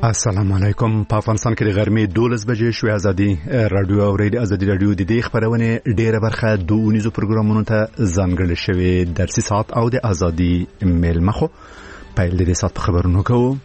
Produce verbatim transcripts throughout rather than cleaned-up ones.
السلام علیکم. په افغانستان کې د غرمې دولس بجې شوې. ازادي رادیو او ریډیو ازادي رادیو د دې خبرونه ډیره برخه د اونیزو پروګرامونو ته ځانګړې شوې. درسي ساعت او د ازادي میل مخو پیل د دې ساعت خبرونو کوو.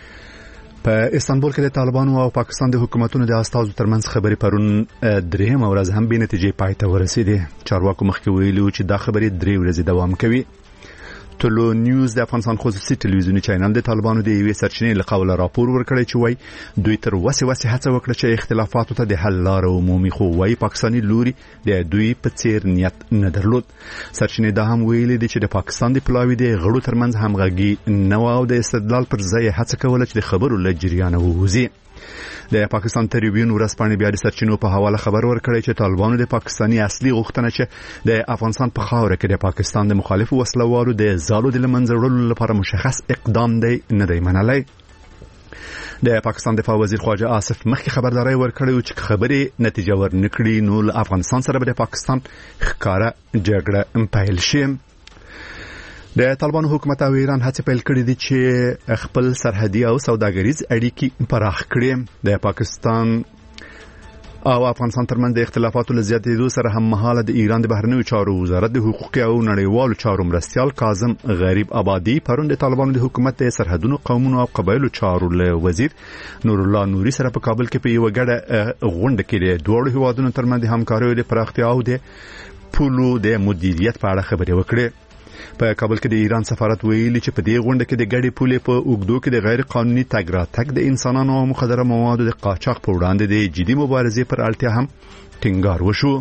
په استانبول کې د طالبانو او پاکستان د حکومتونو د استازو ترمنځ خبرې پرون درېم ورځ هم به نتیجې پای ته ورسېدې. چارواکو مخکې ویلي چې دا خبرې درې ورځې دوام کوي. ټولو نیوز د افغانستان خصوصي ټلویزیونی چینل د طالبانو د یوې سرچینې له قوله راپور ورکړی چې وایي دوی تر وسې وسې هڅه وکړه چې اختلافاتو ته د حل لاره ومومي، خو وایي پاکستاني لوري د دوی په څیر نیت نه درلود. سرچینې دا هم ویلي دي چې د پاکستان د پلاوي د غړو ترمنځ همغږي نه و او د استدلال پر ځای هڅه کوله چې د خبرو له جریانه ووځي. د پاکستان ټریبیون ورځپاڼې بیا د سرچینو په حواله خبر ورکړی چې طالبانو د پاکستاني اصلي غوښتنه چې د افغانستان په خاوره کې د پاکستان د مخالفو وسلوالو د زالو د لمنځه وړلو لپاره مشخص اقدام دی نه دی منلی. د پاکستان دفاع وزیر خواجه آصف مخکې خبرداري ورکړی چې خبرې نتیجه ورنکړي نو له افغانستان سره به د پاکستان ښکاره جګړه پیل شي. د طالبانو حکومت او ایران هڅه پیل کړې دي چې خپل سرحدي او سوداګریز اړیکې پراخ کړي. د پاکستان او افغانستان ترمنځ د اختلافاتو له زیاتېدو سره هم مهاله د ایران د بهرنیو چارو وزارت د حقوقي او نړیوالو چارو مرستیال کاظم غریب آبادی پرون د طالبانو د حکومت د سرحدونو قومونو او قبایلو چارو له وزیر نور الله نوري سره په کابل کې په یو ګډه غونډه کې د دوه هیوادونو ترمنځ د همکاریو د پراختیا او د پولو د مدیریت په اړه خبرې وکړې. په کابل کې د ایران سفارت ویلي چې په دې غونډه کې د ګډې پولې په اوږدو کې د غیر قانوني تګ راتګ د انسانانو او مخدره موادو د قاچاق په وړاندې د جدي مبارزې پر اړتیا هم ټینګار وشو.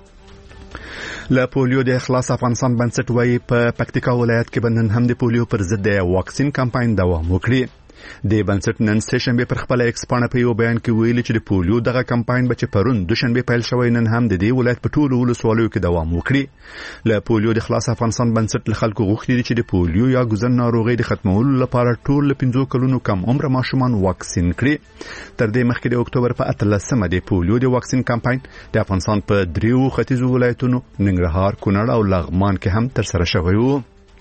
له پولیو د اخلاص افغانستان بنسټ وایي په پکتیکا ولایت کې بنن هم د پولیو پر ضد د واکسین کمپاین دوام وکړي. د بنسټ نن سشنبه پر خپل ایکس پاڼه په یو بیان کې ویلي چې د پولیو دغه کمپاین به چې پرون دوشنبه پیل شوی نن هم د دې ولایت په ټولو ولسوالیو کې دوام وکړي. له پولیو د خلاص افغانستان بنسټ له خلکو غوښتي دي چې د پولیو یا ګوزن ناروغي د ختمولو لپاره ټول پنځه کلونو کم عمر ماشومان واکسین کړي. تر دې مخکې د اکتوبر په اتلسمه د پولیو د واکسین کمپاین د افغانستان په دریو ختیځو ولایتونو ننګرهار، کونړ او لغمان کې هم تر سره شوی و.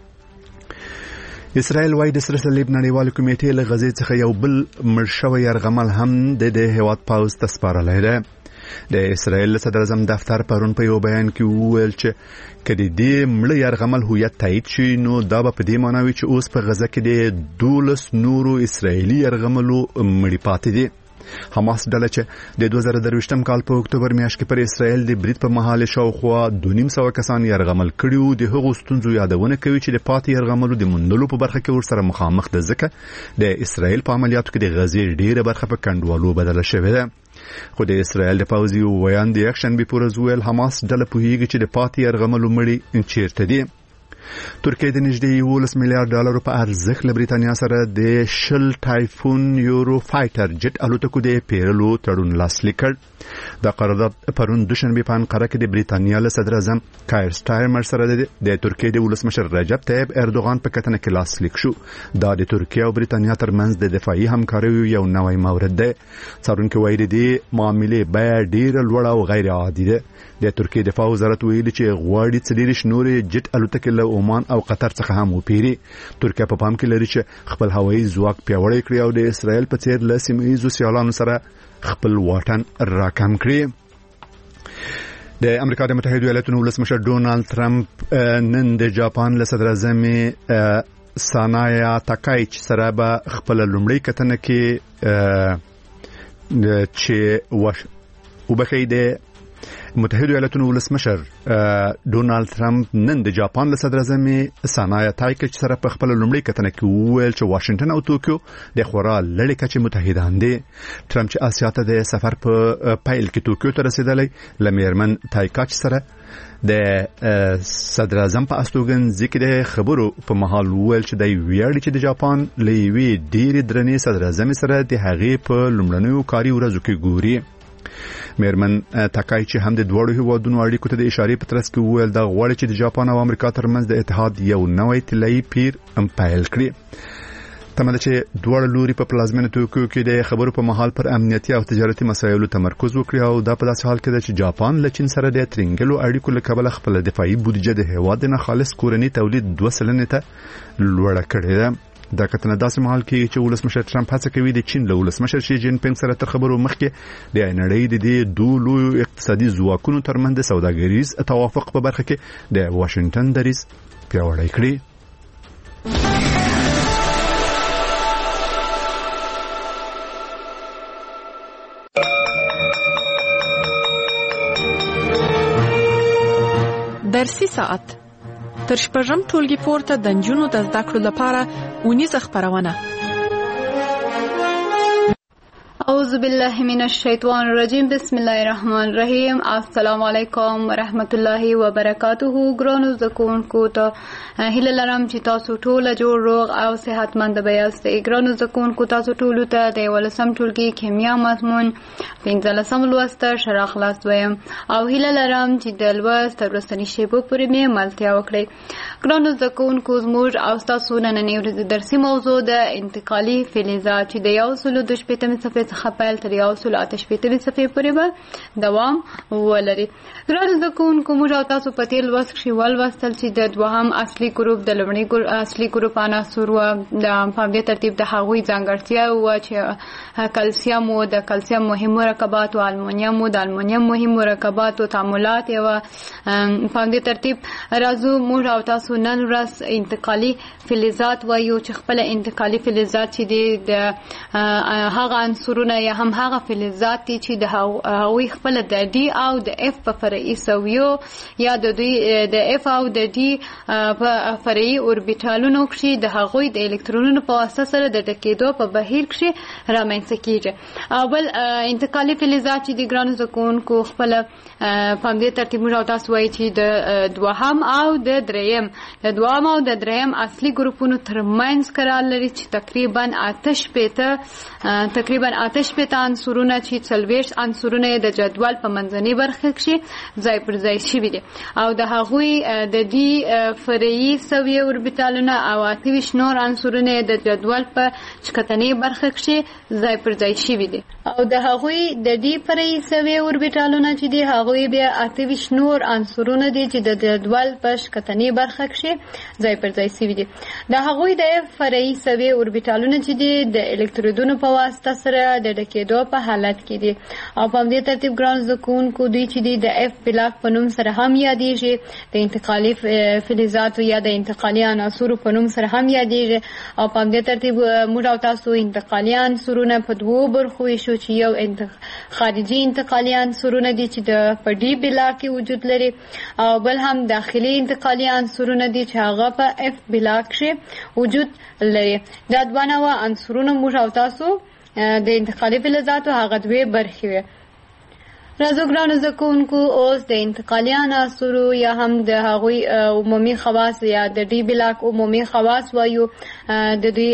اسرائیل وايي د سره صلیب نړیوال کمیټې له غزې څخه یو بل مړ شوی یرغمل هم د دې هیواد پاوز ته سپارلی دی. د اسرائیل صدر اعظم دفتر پرون په یو بیان کې وویل چې کله دې مړ یرغمل هویت تایید شي نو دا به په دې معنی وي چې اوس په غزه کې د دولس نورو اسرائیلي یرغملو مړي پاتې دي. حماس ډله چې د دوه زره درویشتم کال په اکتوبر میاشت کې پر اسرائیل د برید په مهال شاوخوا دوه نیم سوه کسان یرغمل کړي د هغو ستونزو یادونه کوي چې د پاتې یرغملو د موندلو په برخه کې ورسره مخامخ ده، ځکه د اسرائیل په عملیاتو کې د غزې ډیره برخه په کنډوالو بدله شوې ده. خو د اسرائیل د پوځي ویان د اکشن بي پورز ویل حماس ډله پوهیږي چې د پاتې یرغملو مړي چیرته دي. ترکیه د نږدې یولس میلیارډ ډالرو په ارزښت له بریتانیا سره د شل ټایفون یورو فایټر جټ الوتکو د پیرلو تړون لاسلیک کړ. دا قرارداد پرون دوشنبه په انقره کې د بریتانیا له صدر اعظم کایر سټارمر سره د ترکیه د ولسمشر رجب طیب اردوغان په کتنه کې لاسلیک شو. دا د ترکیه او بریتانیا ترمنځ د دفاعي همکاریو یو نوی مورد دی. څارونکو وایي د معاملې بیه ډیره لوړه او غیر عادي ده. د ترکیه دفاع وزارت ویلي چې غواړي څلېرویشت نورې جټ الوتکې له عمان او قطر څخه هم وپیري. ترکیه په پام کې لري چې خپل هوایي ځواک پیاوړی کړي او د اسرائیل په څیر له سیمه ییزو سیالانو سره خپل واټن راکم کړي. د امریکا د متحده ایالاتو ولسمشر ډونالد ترامپ نن د جاپان له صدر اعظم سانایا تاکایچ سره به خپل لومړی کتنه کې چې وبخې د متحده ایالاتو ولسمشر ډونالد ترامپ نن د جاپان له صدر اعظم سانایا تاکایچ سره په خپل لومړی کتنه کې وویل چې واشنگټن او توکیو د خورا لړۍ کچې متحدان دي. ترامپ چې آسیا ته د سفر په پیل کې توکیو ته رسیدلی له میرمن تاکایچ سره د صدر اعظم په استوګنځي کې د خبرو په مهال وویل چې د ویاړي چې د جاپان له یوې ډېرې درنې صدر اعظم سره د هغې په لومړنیو کاري ورځو کې ګوري. میرمن تاکایچ هم د دوړو هیوادونو اړیکو ته د اشارې په ترڅ کې وویل دا غواړي چې د جاپان او امریکا ترمنځ د اتحاد یو نوی طلایي پیر پیل کړي. تمه ده چې دواړه لوري په پلازمینه توکیو کې د خبرو په مهال پر امنیتي او تجارتي مسایلو تمرکز وکړي او دا په داسې حال کې ده چې جاپان له چین سره د ترنګلو اړیکو له کبله خپل دفاعي بودیجه د هیواد نه خالص کورني تولید دوه سلنې ته لوړه کړې ده. د کتنه داسې مهال کې چې ولسمشر ټرمپ هڅه کوي د چین له ولسمشر شي جین پینګ سره تر خبرو مخکې د نړۍ د دې دوه لوی اقتصادي ځواکونو ترمنځ د سوداګریز توافق په برخه کې د واشنگټن دریځ پیاوړی کړي. درسي ساعت تر شپږم ټولګي پورته د نجونو د زده کړو لپاره ونیزه خبرونه. اعوذ بالله من الشیطان الرجیم. بسم الله الرحمن الرحیم. السلام علیکم ورحمت الله وبرکاته. ګرانو زده کوونکو ته هیله لرم چې تاسو ټول جوړ روغ او صحتمند یاست. ګرانو زده کوونکو تاسو ټول ته د ولسم ټولګي کیمیا مضمون پنځلسم لوست شرح خلاص ویم او هیله لرم چې د لوست وروستنی شیبو پورې مې ملتیا وکړئ. ګرانو زده کوونکو زموږ او تاسو نننۍ ورځې درسي موضوع د انتقالي فلزات چې د یو سلو د شپېتمې صفحې څخه پیل تر یو سلو اته شپېتمې صفحې پورې به دوام ولري. ګرانو زده کوونکو موږ او تاسو په تېر لوست کښې ولوستل چې د دوهم اصلي ګروپ د لومړي اصلي ګروپ عناصر وه د په همدې ترتیب د هغوی ځانګړتیا وه چې کلسیم و د کلسیم مهم مرکبات و المونیم و د المونیم مهم مرکبات و تعاملات یې وه. په همدې ترتیب راځو موږ او تاسو نن ورځ انتقالي فلزات وایو چې خپله انتقالي فلزات چې دي د هغه عنصرونه یا هم هغه فلزات دي چې د هغوی خپله د ډي او د اف په فرعي سویو یا د دوی د اف او د ډي په فرعي اوربیټالونو کښې د هغوی د الکترونونو په واسطه سره د ډکېدو په بهیر کښې رامنځته کېږي. او بل انتقالي فلزات چې د ګرانو زده کوونکو خپله په همدې ترتیب موږ او تاسو وایي چې د دوهم او د دریم د دوهم او د دریم اصلي ګروپونو ترمنځ قرار لري چې تقریبا اته شپېته تقریبا اته شپېته عنصرونه چې څلوېښت عنصرونه یې د جدول په منځنۍ برخه کښې ځای پر ځای شوي دي او د هغوی د دې فرعي سویې اوربیټالونه او اته ویشت نور عنصرونه یې د جدول په ښکتنۍ برخه کښې ځای پر ځای شوي دي او د هغوی د دې فرعي سویې اوربیټالونه چې دي هغوی بیا اته ویشت نور عنصرونه دي چې د جدول په ښکتنۍ برخه کښې ځای پر ځای شوي دي. د هغوی د فرعي سویې اوربیټالونه چې دي د الکترودونو په واسطه سره د ډکېدو په حالت کې دي او په همدې ترتیب ګرانو زده کوونکو دوی چې دي د اف بلاک په نوم سره هم یادېږي، د انتقالي فلزاتو یا د انتقالي عناصرو په نوم سره هم یادېږي او په همدې ترتیب موږ او تاسو انتقالي عنصرونه په دوو برخو ویشو چې یو خارجي انتقالي عنصرونه دي چې د په ډي بلاک کې وجود لري او بل هم داخلي انتقالي عنصرونه دي چې هغه په اف بلاک کښې وجود لري. دا دوه نوع عنصرونه موږ او تاسو د انتقالي فلزاتو هغه دوې برخې وې. راځو ګرانو زده کوونکو اوس د انتقالي عناصرو یا هم د هغوی عمومي خواص یا د ډي بلاک عمومي خواص وایو د دوی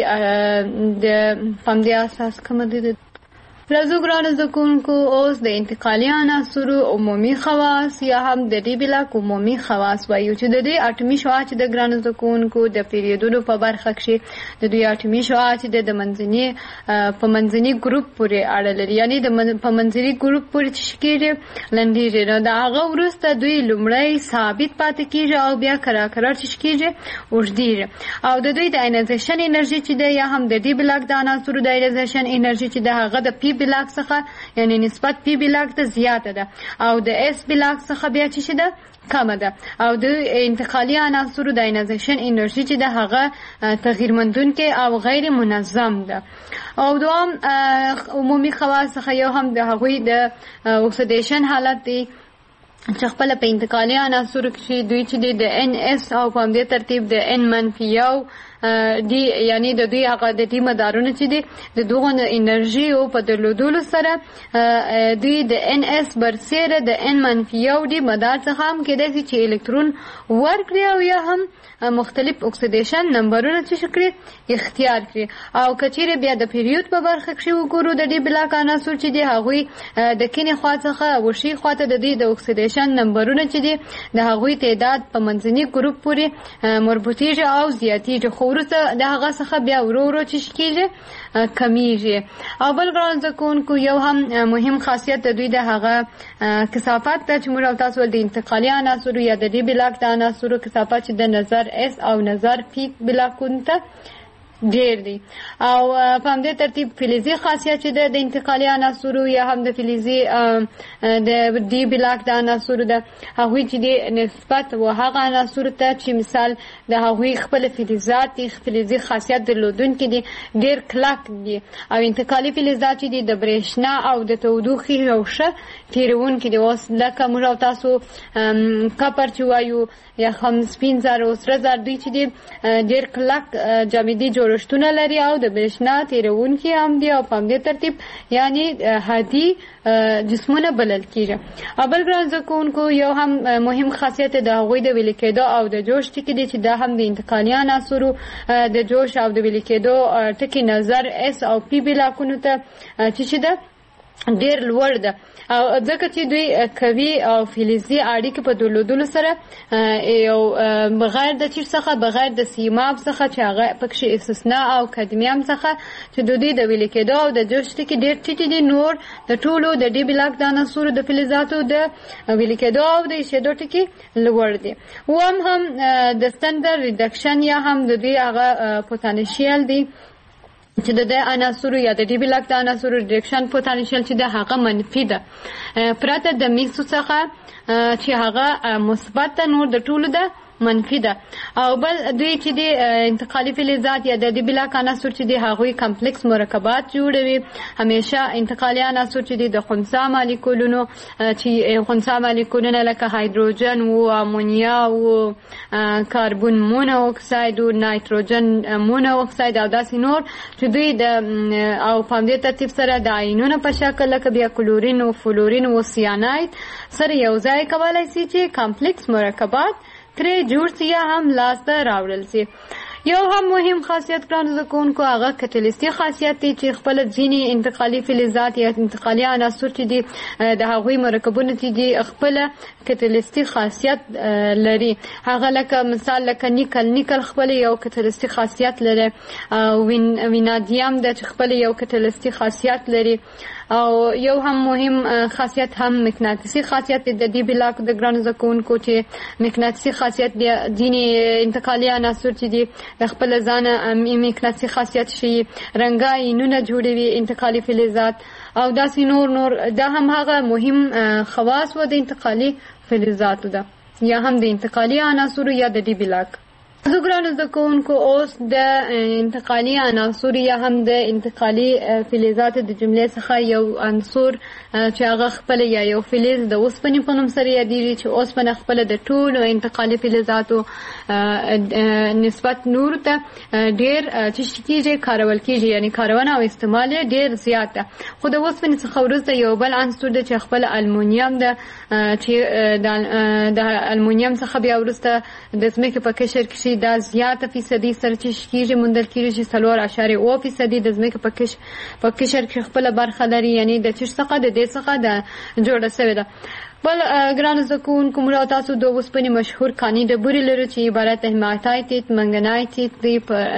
د په همدې اساس کومه دي. راځو ګرانو زده کوونکو اوس د انتقالي عناصرو عمومي خواص یا هم د ډي بلاک عمومي خواص وایو چې د دوی اټومي شعاع چې د ګرانو زده کوونکو د پیریودونو په برخه کښې د دوی اټومي شعاع چې د منځني په منځني ګروپ پورې اړه لري، یعنې د په منځني ګروپ پورې چې کېږي لنډېږي نو د هغه وروسته دوی لومړی ثابت پاتې کېږي او بیا کرار کرار چې کېږي اوږدېږي او د دوی د آینایزیشن انرژي چې ده یا هم د ډي بلاک د عناصرو د آینایزیشن انرژي چې ده هغه د پی بلاک څخه یعنی نسبت پی بلاک ته زیاته ده او د اس بلاک څخه بیا چې ده کمه ده او د انتقالي عناصرو د آینایزیشن انرژي چې ده هغه تغییر مندونکې او غیر منظم ده. او دوام عمومي خواص څخه یو هم د هغوی د اکسیدیشن حالت دی چې خپله په انتقالي عناصرو کښې دوی چې دی د ان اس او په همدې ترتیب د ان منفي یو دی یعنی د دوی هغه د دې مدارونه چې دي د دغو انرژي او په درلودلو سره دوی د ان اس برسیره د ان منفي یو دی مدار څخه هم کېدای شي چې الکترون ورکړي او یا هم مختلف اکسیدیشن نمبرونه چې کړي اختیار کړي او کچېرې بیا د پیریود په برخه کښې وګورو د دې بلاک عناصر چې دي هغوی د کینې خوا څخه وشي خواته د دې د اکسیدیشن نمبرونه چې دي د هغوی تعداد په منځني ګروپ پورې مربوطېږي او زیاتېږي خو وروسته د هغه څخه بیا ورو ورو چې کېږي کمیږي. او بل ګران زده کوونکو یو هم مهم خاصیت د دوی د هغه کثافت ده چې موږ او تاسو د انتقالي عناصرو یا د دې بلاک د عناصرو کثافت چې د نظر اس او نظر پی بلاکونو ته ډیر دي. او په همدې ترتیب فلزي خاصیت چې د انتقالي عناصرو یا هم د فلزي د ډي بلاک د عناصرو ده، هغوی چې د نسبت و هغه عناصرو ته چې مثال د هغوی خپل فلزات دي، فلزي خاصیت درلودونکي دي، ډیر کلک دي. او انتقالي فلزات چې دي د برېښنا او د تودوخې او ښه تېرونکي دي. اوس لکه موږ او تاسو کپر چې وایو یا هم سپین زر او سره زر، دوی چې دي ډیر کلک جامدي جوړښتونه لري او د برېښنا تېرونکي هم دي. او په همدې ترتیب یعنی هادي جسمونه بلل کېږي. او بل ګران زده کوونکو یو هم مهم خاصیت د هغوی د ویلې کېدو او د جوش ټکي دي چې دا هم د انتقالي عناصرو د جوش او د ویلې کېدو ټکي نظر اس او پی بلاکونو ته چې چې ده ډیر لوړ ده. او ځکه چې دوی قوي او فلزي اړیکې په درلودلو سره یو بغیر د چیر څخه بغیر د سیماب څخه چې هغه پکې استثناء او کدمیوم څخه چې د دوی د ویلې کېدو او د جوش ټکي ډیر ټیټ دي، نور د ټولو د ډي بلاک د عناصرو د فلزاتو د ویلې کېدو او د ایښېدو ټکي لوړ دي. اوم هم د ستندر ریډکشن یا هم د دوی هغه پوتانشیل دی چې د عناصرو یا د ډي بلاک د عناصرو ریډکشن پوتانشیل چې د هغه منفي ده، پرته د میکسو څخه چې هغه مثبت ده، نور د ټولو ده منفي ده. او بل دوی چې د انتقالي فلزات یا د ډي بلاک عناصر چې د هغوی کمپلیکس مرکبات جوړوي. همیشه انتقالي عناصر چې د خنثی مالیکولونو چې خنثی مالیکولونه لکه هایدروجن و امونیا و کاربون مونو اکساید و نایتروجن مونو اکساید او داسې نور چې دوی د او په همدې ترتیب سره د آیونونو په شکل لکه بیا کلورین و فلورین و سیاناید سره یو ځای کولی شي چې کمپلیکس مرکبات ترې جوړ سي یا هم لاسته راوړل سي. یو هم مهم خاصیت ګرانو زده کوونکو هغه کټلیستي خاصیت دی چې خپل ځینې انتقالي فلزات یا انتقالي عناصر چې دي د هغوی مرکبونه چې دي خپل کټلیستي خاصیت لري. هغه لکه مثال لکه نیکل نیکل خپل یو کټلیستي خاصیت لري، وینادیم د خپل یو کټلیستي خاصیت لري. او یو هم مهم خاصیت هم مقناطیسي خاصیت د دې بلاک د ګرانو زده کوونکو چې مقناطیسي خاصیت د ځینې انتقالي عناصر چې دي د خپل ځانه مقناطیسي خاصیت شي، رنګه آیونونه جوړوي انتقالي فلزات او داسې نور نور. دا هم هغه مهم خواص و د انتقالي فلزاتو ده یا هم د انتقالي عناصرو یا د ډي بلاک. زه ګرانو زده کوونکو اوس د انتقالي عناصر یا هم د انتقالي فلزاتو د جملې څخه یو عنصر چې هغه خپل یا یو فلز د اوسپنې په نوم سره یادېږي چې اوسپنه خپل د ټولو انتقالي فلزاتو نسبت نور ته ډېر چې کېږي کارول کېږي، یعنی کارونه او استعمال یې ډېر زیات ده. خو د اوسپنې څخه وروسته یو بل عنصر ده چې خپل المونیم ده چې د المونیم څخه بیا وروسته د ځمکې په قشر کې دا زیاته فیصدي سره چې کېږي موندل کېږي چې څلور اعشاریه اوه فیصدي د ځمکې په قشر کې خپله برخه لري، یعنی د چش څخه د دې څخه د جوړه شوې ده. بل ګرانو زده کوونکو موږ تاسو د اوسپنې مشهور کاني ډبرې لرو چې عبارت هیماتایت منګنایت دی،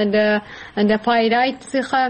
د پایرایت څخه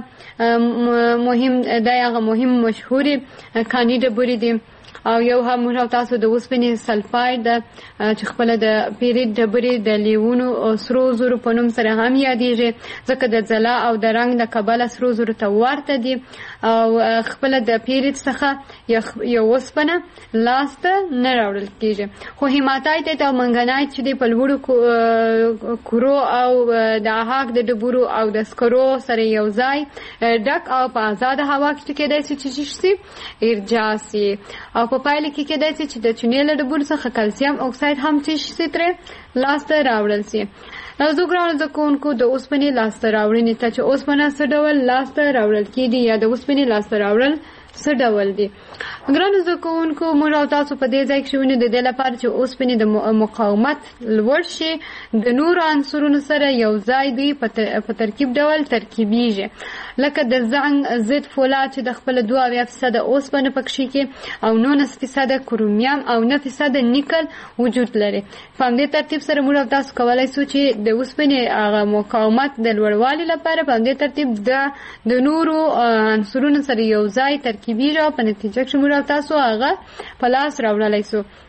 مهم دا هغه مهم مشهورې کاني ډبرې دي. او یو هم موږ تاسو د اوسپنې سلفاید چې خپل د پیریډ ډبرې د لیوونو او سرو زرو په نوم سره هم یادېږي ځکه د ځلا او د رنګ د کبله سرو زرو ته ورته دي. او خپل د پیریډ څخه یو اوسپنه لاسته نه راوړل کېږي. خو هیماتایت او منګنایت چې دی په لوړو کورو او د اهاک د ډبرو او د سکرو سره یو ځای ډک او په آزاده هوا کې کېدای شي چې شي ارجاع سي. او په پایله کې کېدای شي چې د چونې له ډبرو څخه کلسیم اکساید هم چې شي ترې لاسته راوړل سي. زه ګرانو زده کوونکو د اوسپنې لاسته راوړنې ته چې اوسپنه څه ډول لاسته راوړل کېږي یا د اوسپنې لاسته راوړل څه ډول دي. ګرانو زده کوونکو موږ او تاسو په دې ځای کې شونې د دې لپاره چې اوسپنې د مقاومت لوړ شي د نورو عنصرونو سره یو ځای دوی په ترکیب ډول ترکیبیږي، لکه د زنګ ضد فولاد چې د خپل دوه اویا فیصده اوسپنه پکې کې او نولس فیصده کرومیم او نه فیصده نیکل وجود لري. په همدې ترتیب سره موږ او تاسو کولی شو چې د اوسپنې هغه مقاومت د لوړوالي لپاره په همدې ترتیب د نورو عنصرونو سره یو ځای ترکیبیږي او په نتیجه کې موږ او تاسو هغه په لاس راوړلی شو.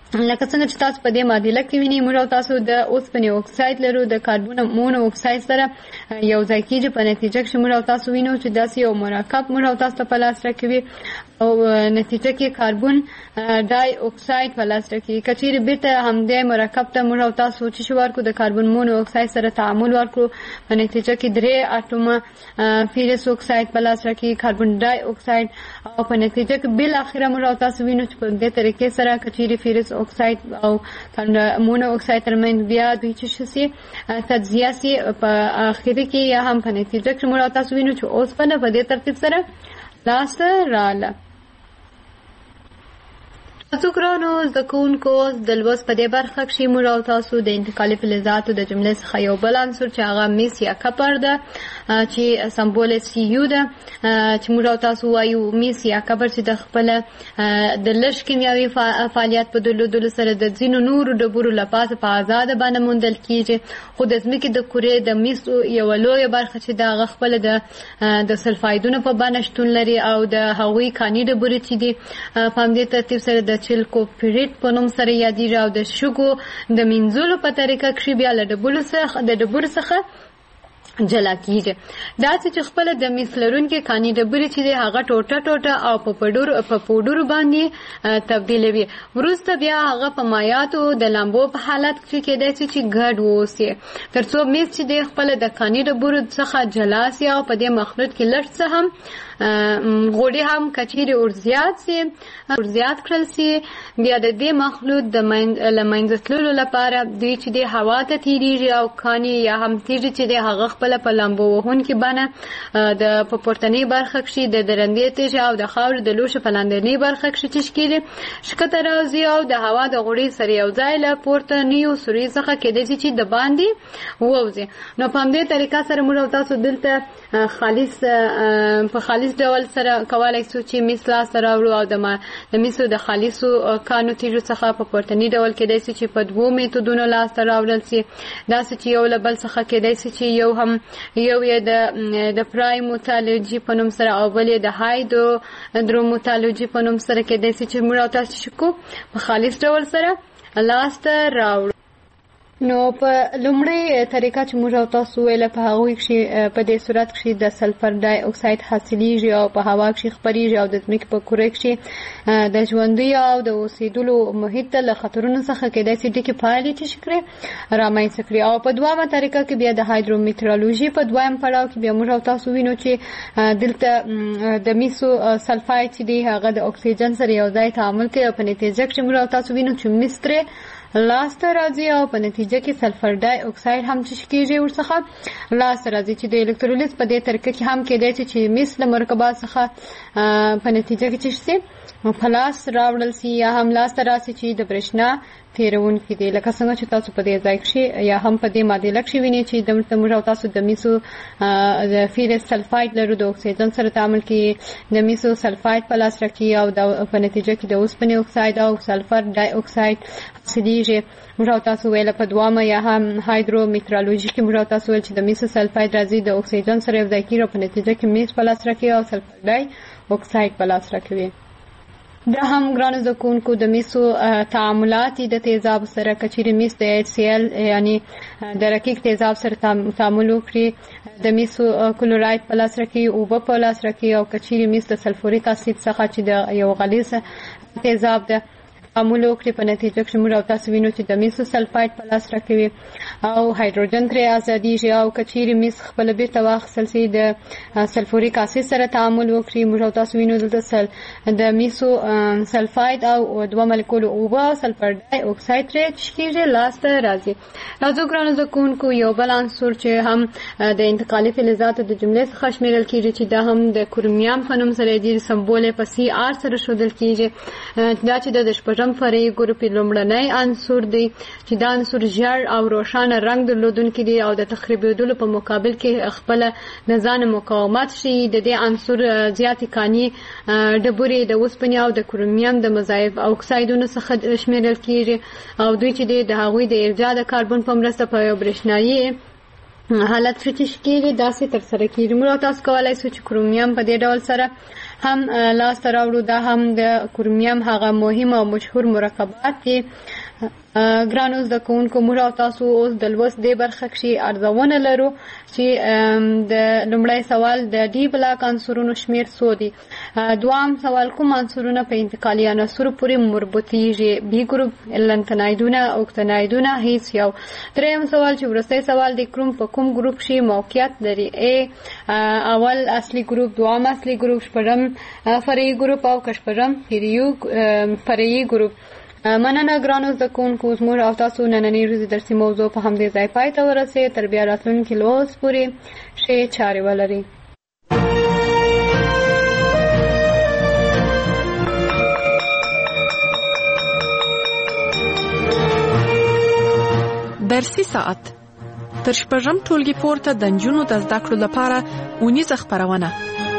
لکه څنګه چې تاسو په دې معادله کې وینئ موږ او تاسو د اوسپنې اکساید لرو د کاربن مونو اکساید سره یو ځای کېږي په نتیجه کې موږ او تاسو وینو چې داسې یو مرکب موږ او تاسو په لاس راکوي او نتیجه کې کاربن ډای اکساید په لاس راکوي که چیرې بیرته همدې مرکب ته موږ او تاسو چې شو ورکو د کاربن مونو اکساید سره تعامل ورکړو په نتیجه کې درې اټومه فیرس اکساید په لاس راکوي کاربن ډای اکساید او په نتیجه کې بل اخره موږ او تاسو وینو چې په دې طریقې سره که چیرې فیرس اکساید او مونو اکساید ترمنځ بیا دوی چې شي تجزیه سي په اخر کې یا هم په نتیجه کې موږ تاسو وینو چې اوسپنه په دې ترتیب سره لاسته رااله. تاسو ګرانو زده کوونکو د لوست په دې برخه کې موږ او تاسو د انتقالي فلزاتو د جملې څخه یو بل عنصر چې هغه میس یا کپر ده چې سمبول سی یو ده چې موږ او تاسو وایو میس یا کپر چې د خپل د لږ کیمیاوي فعالیت په درلودلو سره د ځینو نورو ډبرو له پاسه په آزاده باندې موندل کیږي خو د ځمکې د کورې د میس یو لویه برخه چې د هغه خپل د د سلفایدونو په باندې شتون لري او د هغوی کاني ډبرې چې دي په همدې ترتیب سره د چلکوپریټ په نوم سره یادېږي او د شګو د مینځلو په طریقه کې بیا له ډبرو څخه د ډبرو څخه جلا کیږي. دا چې خپل د میس لرونکي کاني ډبرې چې دی هغه ټوټه ټوټه او په پوډر په پوډر باندې تبدیلوي وروسته بیا هغه په مایعاتو د لامبو په حالت کې کېدای شي چې ګډ ووسي ترڅو میس چې دی خپل د کاني ډبرو څخه جلا سي او په دې مخلوط کې لږ څه هم غوړي هم کچيري اور زیات سي اور زیات کړل سي بیا د دې مخلوط د لمنځتلو لپاره دوی چې د هوا ته تیریږي او کاني یا هم تیږي چې د هغه خپل په لامبو وهون کې باندې د پورتنی برخه کې د درندې تیږي او د خاور د لوش په لاندنی برخه کې تشکیل شکته راځي او د هوا د غوړي سره یو ځای له پورتنیو سوري څخه کېدای چې د باندې ووځي. نو په همدې طریقه سره موږ تاسو دلته خالص په خالص ډول سره کولای شو چې مثلا سره ورو او د د میسو د خالصو کانو تیږو څخه په پورتنی ډول کېدای شي چې په دوو میتودونو لاس ته راوړل شي دا چې یو له بل څخه کېدای شي چې یو هم یو یې د د پرایموتالوژي په نوم سره او بل یې د هایدرو دروموتالوژي په نوم سره کېدای شي چې موږ تاسو شکو په خالص ډول سره لاس ته راوړو. نو په لومړی طریقه چې موږ تاسو ویل په هغه کې په دې صورت کې د سلفر ډای اکساید حاصلېږي او په هوا کې خپرېږي او د ځمکې په کره کې د ژوندۍ او د اوسېدلو محیط له خطرونو څخه کېدای شي ټکي فعالیت شکري رامنځته کړي. او په دوامه طریقه کې بیا د هایدرومیټرولوژي په دویم پړاو کې بیا موږ تاسو وینو چې دلته د میسو سلفاید چې دی هغه د اکسیجن سره یو ځای تعامل کوي او په نتیجه کې موږ تاسو وینو چې مستره لاسته راځي او په نتیجه کې سلفر ډای اکساید هم چشکیږي ورڅخه لاسته راځي چې د الکترولیز په دې طریقه کې هم کېدای شي چې مس له مرکبات څخه په نتیجه کې چشسي پلاس راوړل سي یا هم لاسته راسي چې د برېښنا تیرون کې دی لکه څنګه چې تاسو په دې ځای کې یا هم په دې معادله کې وینئ چې د موږ تاسو د میسو د فیرس سلفاید لرو د اکسیجن سره تعامل کې د میسو سلفاید په لاس راکړي او د په نتیجه کې د اوسپنې اکساید او سلفر ډای اکساید حاصلېږي. موږ تاسو ویل په دوامه یا هم هایدرومیټرولوژي کې موږ تاسو ویل چې د میسو سلفاید راځي د اکسیجن سره یو ځای کېږي او په نتیجه کې میس په لاس راکړي او سلفر ډای اکساید په لاس راکوي. دا هم ګرانو زده کوونکو د میسو تعاملات د تیزاب سره کچيري میس د ایچ سی ال یعنی د رقیق تیزاب سره تعامل وکړي د میسو کلوراید په لاس راکړي او په لاس راکړي او کچيري میس د سلفوریک اسید څخه چې د یو غلیظ تیزاب ده تعامل وکړي په نتیجه کې موږ تاسو وینو چې د میسو سلفاید په لاس راکوي او هایدروجن ترې ازادیږي او کچيري میس خپل بیرته واخیستل شي د سلفوریک اسید سره تعامل وکړي. موږ تاسو وینو دلته سل د میسو سلفاید او دوه مالیکول اوبه او سلفر ډای اکساید ترې چشکیږي لاسته راځي. راځو ګرانو زده کوونکو یو بل عنصر چې هم د انتقالي فلزاتو د جملې څخه شمیرل کیږي چې دا هم د کرومیوم په نوم سره د سمبول په سی آر سره ښودل کیږي دا چې د شپږم فرعي ګروپ لومړنی عنصر دی چې دا عنصر ژړ او روښانه رنګ درلودونکی دی او د تخریبېدلو په مقابل کې خپل د ځان مقاومت شي. د دې عنصر زیاتې کاني ډبرې د اوسپنې او د کرومیوم د مضاعف اکسایدونو څخه شمیرل کیږي او دوی چې د هغوی د ارجاع د کاربن په مرسته په یو برېښنایي حالت کې تشکیل داسې تر سره کیږي. موږ تاسو کولای شو چې کرومیوم په دې ډول سره هم لاس راوړو. دا هم د کرومیم هغه مهم او مشهور مرکبات دي. ګرانو زده کوونکو، موږ او تاسو اوس د لوست دې برخه کې ارزونه لرو چې د لومړی سوال د ډي بلاک عنصرونو شمیر څو دي. دوام سوال کوم عنصرونه په انتقالي عناصرو پورې مربوطیږي؟ بي ګروپ، لنتنایدونه، اوکتنایدونه، هیڅ یو. دریم سوال چې وروستی سوال د کروم په کوم ګروپ کې موقعیت لري؟ ا اول اصلي ګروپ، دوام اصلي ګروپ، شپږم فرعي ګروپ او کشپږم فرعي ګروپ. مننه ګرانو زده کوونکو، زموږ او تاسو نننۍ ورځې درسي موضوع په همدې ځای پای ته ورسېد. تر بیا راتلونکي لوست پورې ښې چارې ولرئ. درسي ساعت تر شپږم ټولګي پورته د نجونو د زده کړو لپاره اونیزه خپرونه.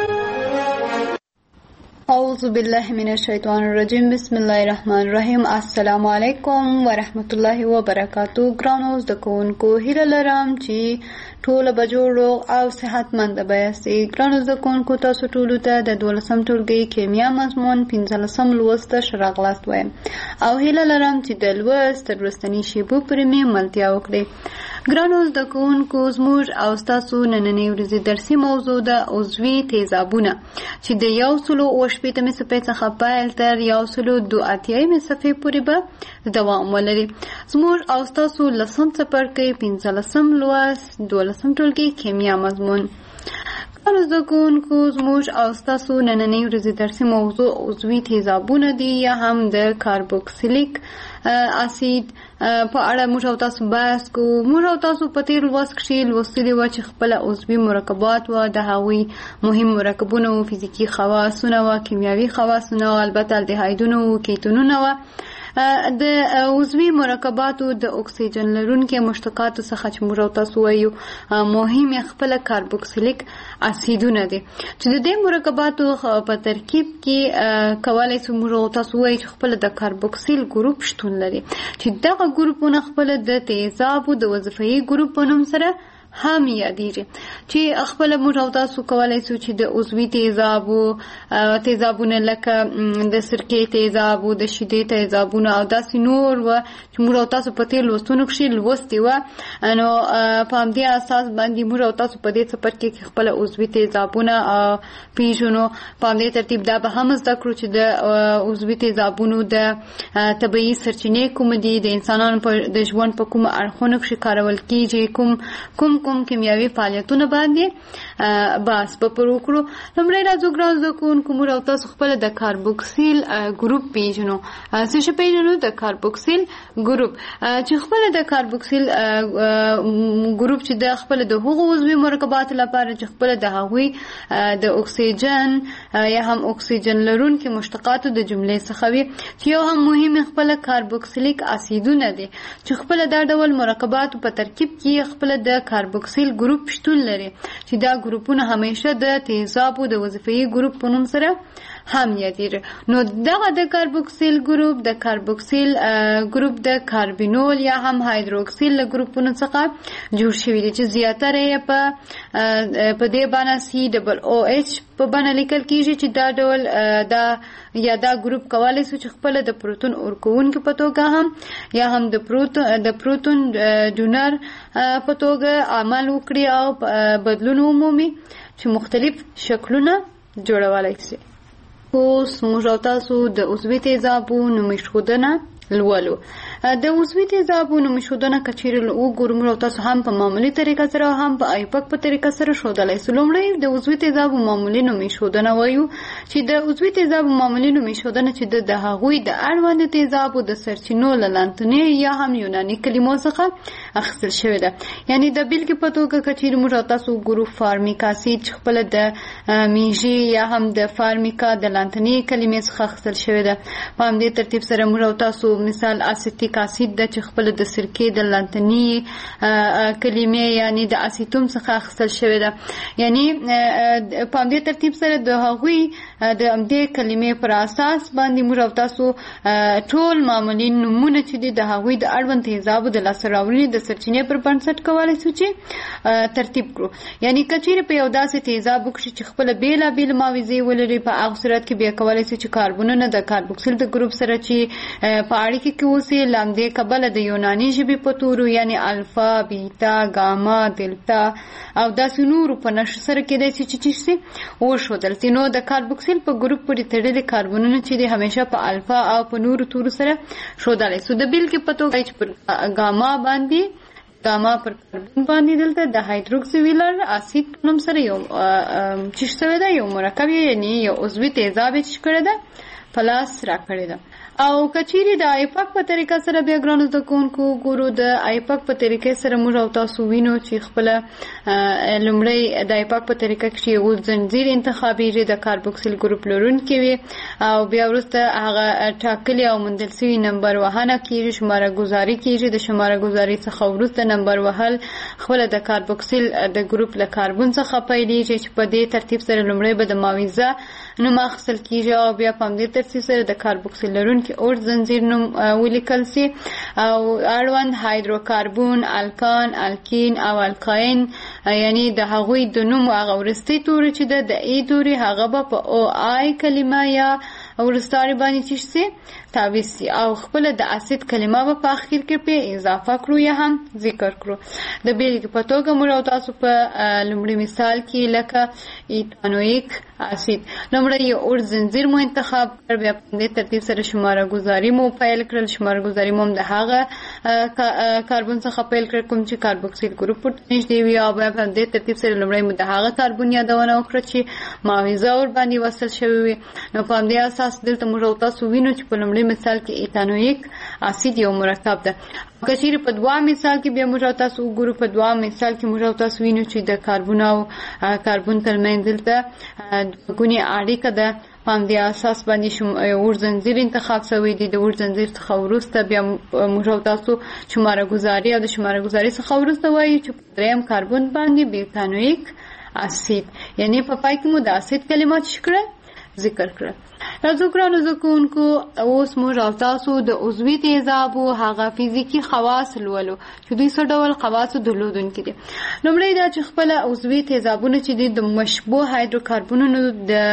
اعوذ بالله من الشیطان الرجیم. بسم الله الرحمن الرحیم. السلام علیکم ورحمت الله وبرکاتو. ګرانو زده کوونکو، هیله لرم چې ټول به جوړ او صحتمند یاستئ. ګرانو زده کوونکو، تاسو ټول ته د دولسم ټولګي کیمیا مضمون پنځلسم لوست ته ښه راغلاست وایم او هیله لرم چې د لوست تر وروستنۍ شیبو پورې مې ملتیا وکړئ. ګرانو زده کوونکو، زموږ او ستاسو نننۍ ورځې درسي موضوع ده عضوي تیزابونه چې د یو سلو اوه شپېتمې صفحې څخه پیل تر یو سلو دوه اتیایمې صفحې پورې به دوام ولري. زموږ او ستاسو لسم څپرکی پنځلسم لوست دولسم ټولګي کیمیا مضمون. ګرانو زده کوونکو، زموږ او ستاسو نننۍ ورځې درسي موضوع عضوي تیزابونه دي یا هم د کاربوکسیلیک اسید په اړه موږ او تاسو بحث کوو. موږ او تاسو په تیر لوست کې لوستلي وو چې خپل عضوي مرکبات و د هغوی مهم مرکبونه و، فزیکي خواصونه و، کیمیاوي خواصونه و، البته الدهایدونه و، کیتونونه و. د عضوي مرکباتو د اکسیجن لرونکي مشتقاتو څخه چې موږ او تاسو وایو مهم یې خپل کاربوکسیلیک اسیدونه دي چې د دې مرکباتو په ترکیب کې کولای شو موږ او تاسو وایو چې خپل د کاربوکسیل ګروپ شتون لري چې دغه ګروپونه خپل د تیزابو د وظیفي ګروپ په نوم سره هم یادېږي چې خپل موږ او تاسو کولای شو چې د عضوي تیزابو تیزابونه لکه د سرکې تیزابو، د شیدې تیزابونه او داسې نور و چې موږ او تاسو په تیر لوستونو کې لوستي و. نو په همدې اساس باندې موږ او تاسو په دې څپرکي کې خپل عضوي تیزابونه پیژنو. په همدې ترتیب دا به هم زده کړو چې د عضوي تیزابونو د طبیعي سرچینې کوم دي، د انسانانو د ژوند په کوم اړخونو کې کارول کیږي، کوم کوم کوم کیمیاوي فعالیتونه باندې بحث به پر وکړو. لومړی راځو ګرانو زده کوونکو، موږ او تاسو خپل د کاربوکسیل ګروپ پیژنو. څه شی پیژنو؟ د کاربوکسیل ګروپ چې خپل د کاربوکسیل ګروپ چې د خپل د هغو عضوي مرکباتو لپاره چې خپل د هغوی د اکسیجن یا هم اکسیجن لرونکي مشتقاتو د جملې څخه وي چې یو هم مهم خپل کاربوکسیلیک اسیدونه دي چې خپل دا ډول مرکباتو په ترکیب کې خپل د کاربوکسیل ګروپ شتون لري چې دا ګروپونه همیشه د تیزابو د وظیفي ګروپ په نوم سره هم یادېږي. نو دغه د کاربوکسیل ګروپ د کاربوکسیل ګروپ د کاربینول یا هم هایدروکسیل له ګروپونو څخه جوړ شوی دی چې زیاتره یې په په دې بڼه سی ډبل او ایچ په بڼه لیکل کیږي چې دا ډول دا یا دا ګروپ کولی شو چې خپل د پروتون ورکوونکي په توګه هم یا هم د پروتون د پروتون ډونر په توګه عمل وکړي او بدلون ومومي چې مختلف شکلونه جوړولی شي. اوس موږ او تاسو د عضوي تیزابو نومېښودنه لولو. د عضوي تیزابو نومېښودنه که چیرې وګورو موږ او تاسو هم په معمولي طریقه سره او هم په ایپک په طریقه سره ښودلی سو. لومړی د عضوي تیزابو معمولي نومېښودنه وایو چې د عضوي تیزابو معمولي نومېښودنه چې د هغوی د اړوند تیزابو د سرچینو له لانتنې یا هم یوناني کلمو څخه اخیستل شوې ده. یعنې د بېلګې په توګه که چیرې موږ او تاسو وګورو فارمیک اسید چې خپله د میږي یا هم د فارمیکا د لانتنې کلمې څخه اخیستل شوې ده. په همدې ترتیب سره موږ او تاسو مثال اسیتیک سلفونیک اسید د چې خپل د سرکې د لاتینی کلمې یعنی د اسیتوم څخه اخیستل شوی ده. یعنی په دې ترتیب سره د هغوی د دې کلمې پر اساس باندې موږ او تاسو ټول معمولی نمونه چې د هغوی د اړوند تیزابو د لاسته راوړنې د سرچینې پر بنسټ کولای شو چې ترتیب کړو. یعنی کچېرې په یو داسې تیزاب وکړي چې خپل بیلابیل ماویزې ولري، په هغه صورت کې بیا کولای شو چې کاربونونه د کاربوکسیل د ګروپ سره چې په اړیکه کې اوسي لاندې کبله د یوناني ژبې په تورو یعنی الفا، بیتا، ګاما، دلتا او داسې نورو په نښو سره کېدای شي چې څه شي وښودل شي. نو د کاربوکسیل په ګروپ پورې تړلي کاربونونه چې دي همیشه په الفا او په نورو تورو سره ښودلی شو. د بیلګې په توګه چې پر ګاما باندې ګاما پر کاربون باندې دلته د هایدروکسیویلر اسید په نوم سره یو چې شوی ده، یو مرکب یعنی یو عضوي تیزاب چې کړی ده په لاس راکړی ده. او کچېرې د آیپاک په طریقه سره بیا ګرانو زده کوونکو ګورو د آیپاک په طریقې سره موږ او تاسو وینو چې خپله لومړی د آیپاک په طریقه کې یو زنځیر انتخابېږي د کاربوکسیل ګروپ لرونکي وي او بیا وروسته هغه ټاکلي او موندل شوي نمبر وهنه کېږي، شماره ګزاري کېږي. د شماره ګزاري څخه وروسته نمبر وهل خپله د کاربوکسیل د ګروپ له کاربون څخه پیلېږي چې په دې ترتیب سره لومړی به د ماویزه نوم اخیستل کېږي او بیا په همدې ترتیب سره د کاربوکسیل لرونکي اور زنځیر نوم ولیکل سي او اړوند هایدروکاربون، الکان، الکین او الکاین یعنی د هغوی د نوم هغه وروستي توري چې د د ای توري هغه به په او آی کلمه یا ورستاري باندې چې سي تعویض سي او خپل د اسید کلمه به په اخر کې په اضافه کړو یا هم ذکر کړو. د بیلګې په توګه موږ او تاسو په لومړي مثال کې لکه ایتانویک اسید لومړی یو اور زنځیر مو انتخاب کړ، بیا په دې ترتیب سره شماره ګزاري مو پیل کړل. شماره ګزاري مو د هغه کاربون څخه پیل کړ کوم چې کاربوکسیل ګروپ ورته نږدې وي او بیا په دې ترتیب سره لومړی مو د هغه کاربون یادونه وکړه چې ماویزه ور باندې وصل شوی وي. نو په دې اساس دلته موږ او تاسو وینو چې په لومړي مثال کې ایتانویک اسید یو مرکب ده. کچېرې په دوه مثال کې بیا موږ او تاسو وګورو، په دوه مثال کې موږ او تاسو وینو چې د کاربون او کاربون ترمنځ دلته دوګونې اړیکه ده. په همدې اساس باندې اور زنځیر انتخاب شوی دی. د اور زنځیر څخه وروسته بیا موږ او تاسو شماره ګزاري او د شماره ګزاري څخه وروسته وایو چې په دریم کاربون باندې بیوتانویک اسید یعنی په پای کې مو د اسید کلمات شکړه ذکر کړل. راځو ګرانو زده کوونکو اوس موږ او تاسو د عضوي تیزابو هغه فزیکي خواص لولو چې دوی څه ډول خواص درلودونکي دي. لومړی دا چې خپله عضوي تیزابونه چې دي د مشبوع هایدروکاربونونو د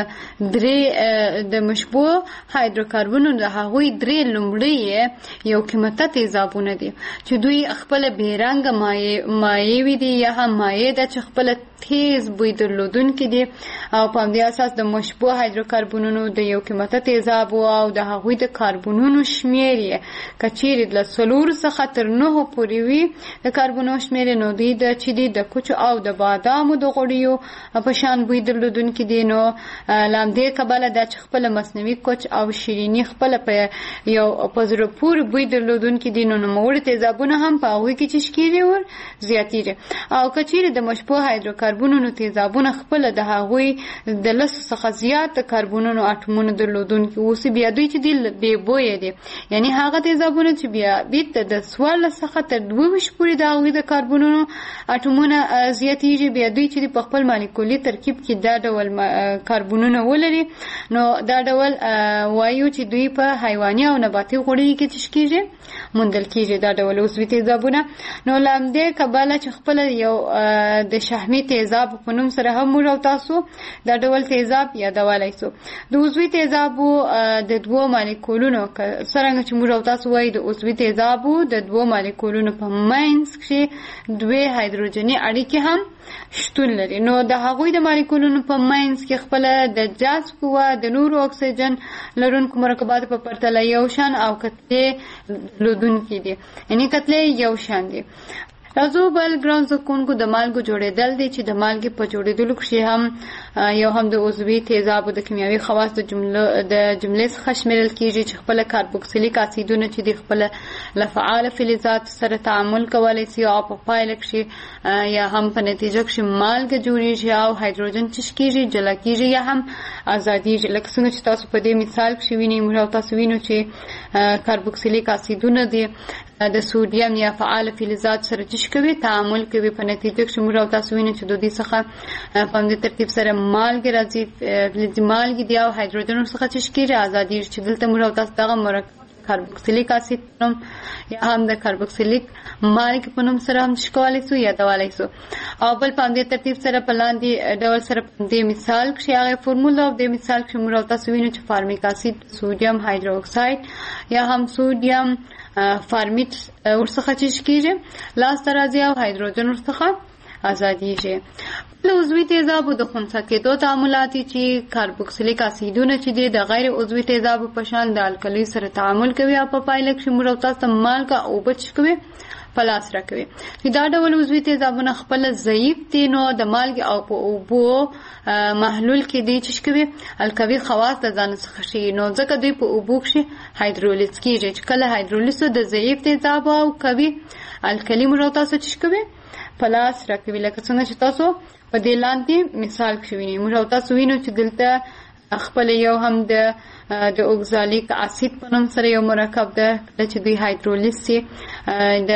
درې د مشبوع هایدروکاربونونو د هغوی درې لومړی یو قیمته تیزابونه دي چې دوی خپله بېرنګه مایع وي دي یا هم مایع ده چې خپله تیز بوی درلودونکي دي او په همدې اساس د مشبوع هایدروکاربونونو د یو قیمته تیزاب او د هغوی د کاربونونو شمیر یې کچېرې له څلورو څخه تر نهو پورې وي د کاربونو شمیر نو دوی د چې دي د کوچو او د بادامو د غوړیو په شان بوی درلودونکي دي. نو له همدې کبله دا چې خپله مصنوعي کوچ او شیریني خپله په یو په زړه پورې بوی درلودونکي دي. نو نوموړي تیزابونه هم په هغوی کې چې کېږي ور زیاتېږي او کچېرې د مشبوع هایدروکاربونونو تیزابونه خپله د هغوی د لسو څخه زیات د کاربونونو اټومونه درلودونکي اوسي بیا دوی چې دي بې بویه دي یعنی هغه تیزابونه چې بیا بیرته د څوارلس څخه تر دوه ویشت پورې د هغوی د کاربونونو اټومونه زیاتېږي. بیا دوی چې دي په خپل مالیکولي ترکیب کې دا ډول کاربونونه ولري نو دا ډول وایو چې دوی په حیواني او نباتي غوړیو کې چې کېږي موندل کېږي دا ډول عضوي تیزابونه. نو له همدې کبله چې خپله یو د شحمي تیزاب په نوم سره هم موږ او تاسو دا ډول تیزاب یادولی سو. د عضوي تیزابو د دوو مالیکولونو څرنګه چې موږ او تاسو وایو د عضوي تیزابو د دوو مالیکولونو په منځ کې دوې هایدروجني اړیکې هم شتون لري. نو د هغوی د مالیکولونو په منځ کې خپله د جذب قوه د نورو اکسیجن لرونکو مرکباتو په پرتله یو شان او کتلې درلودونکي دي یعنی کتلې یو شان دي. راځو بل ګران زکونکو د مالګو جوړېدل دي چې د مالګې په جوړېدلو کې هم یو هم د عضوي تیزابو د کیمیاوي خواص د جمله د جملې څخه شمیرل کیږي چې خپل کاربوکسیلیک اسیدونه چې د خپل لفعال فلزات سره تعامل کولای شي او په پایله کې یا هم په نتیجه کې مالګه جوړیږي او هایدروجن چشکیږي جلا کیږي یا هم ازادي لکه څنګه چې تاسو په دې مثال کې وینئ موږ تاسو وینو چې کاربوکسیلیک اسیدونه دي د سودیم یا فعال فلزات سره چې کوي تعامل کوي په نتیجه کې موږ تاسو وینئ چې د دې څخه په دې ترتیب سره مالګه راځي فلز مالګه دی او هایدروجن څخه چې کیږي ازادي چې دلته موږ تاسو دغه مرکب کاربوکسیلیک اسید نوم یا هم د کاربوکسیلیک مالګې په نوم سره هم شکولای شو یا دوالی شو او بل په دې ترتیب سره په لاندې ډول سره د مثال کې هغه فرموله او د مثال کې موږ تاسو وینئ چې فارمیک اسید سودیم هایدروکساید یا هم سودیم فارمیت ورڅخه چې کیږي لاس راځي او هایدروجن ورڅخه ازاديږي. له عضوي تیزابو د خنثی کېدو تعاملات چې کاربوکسیلیک اسیدونه چې د غیر عضوي تیزابو په شان د الکلی سره تعامل کوي او په پایله کې موږ تاسو مالګه او بچ کوي پلاس راکوي. دا ډول عضوي تیزابونه خپل ضعیف دي نو د مالګه او په اوبو محلول کې دي چې کوي الکوي خواص د ځان څخه شي نو ځکه دوی په اوبو کې هایدرولیز کیږي چې کله هایدرولیز د ضعیف تیزاب او کوي الکلی موږ تاسو چې کوي پلاس راکوي. لکه څنګه چې تاسو په دې لاندې مثال کې وینئ موږ تاسو وینو چې دلته خپل یو هم د د اوکزالیک اسید په نوم سره یو مرکب ده چې دوی هایدرولیز سي د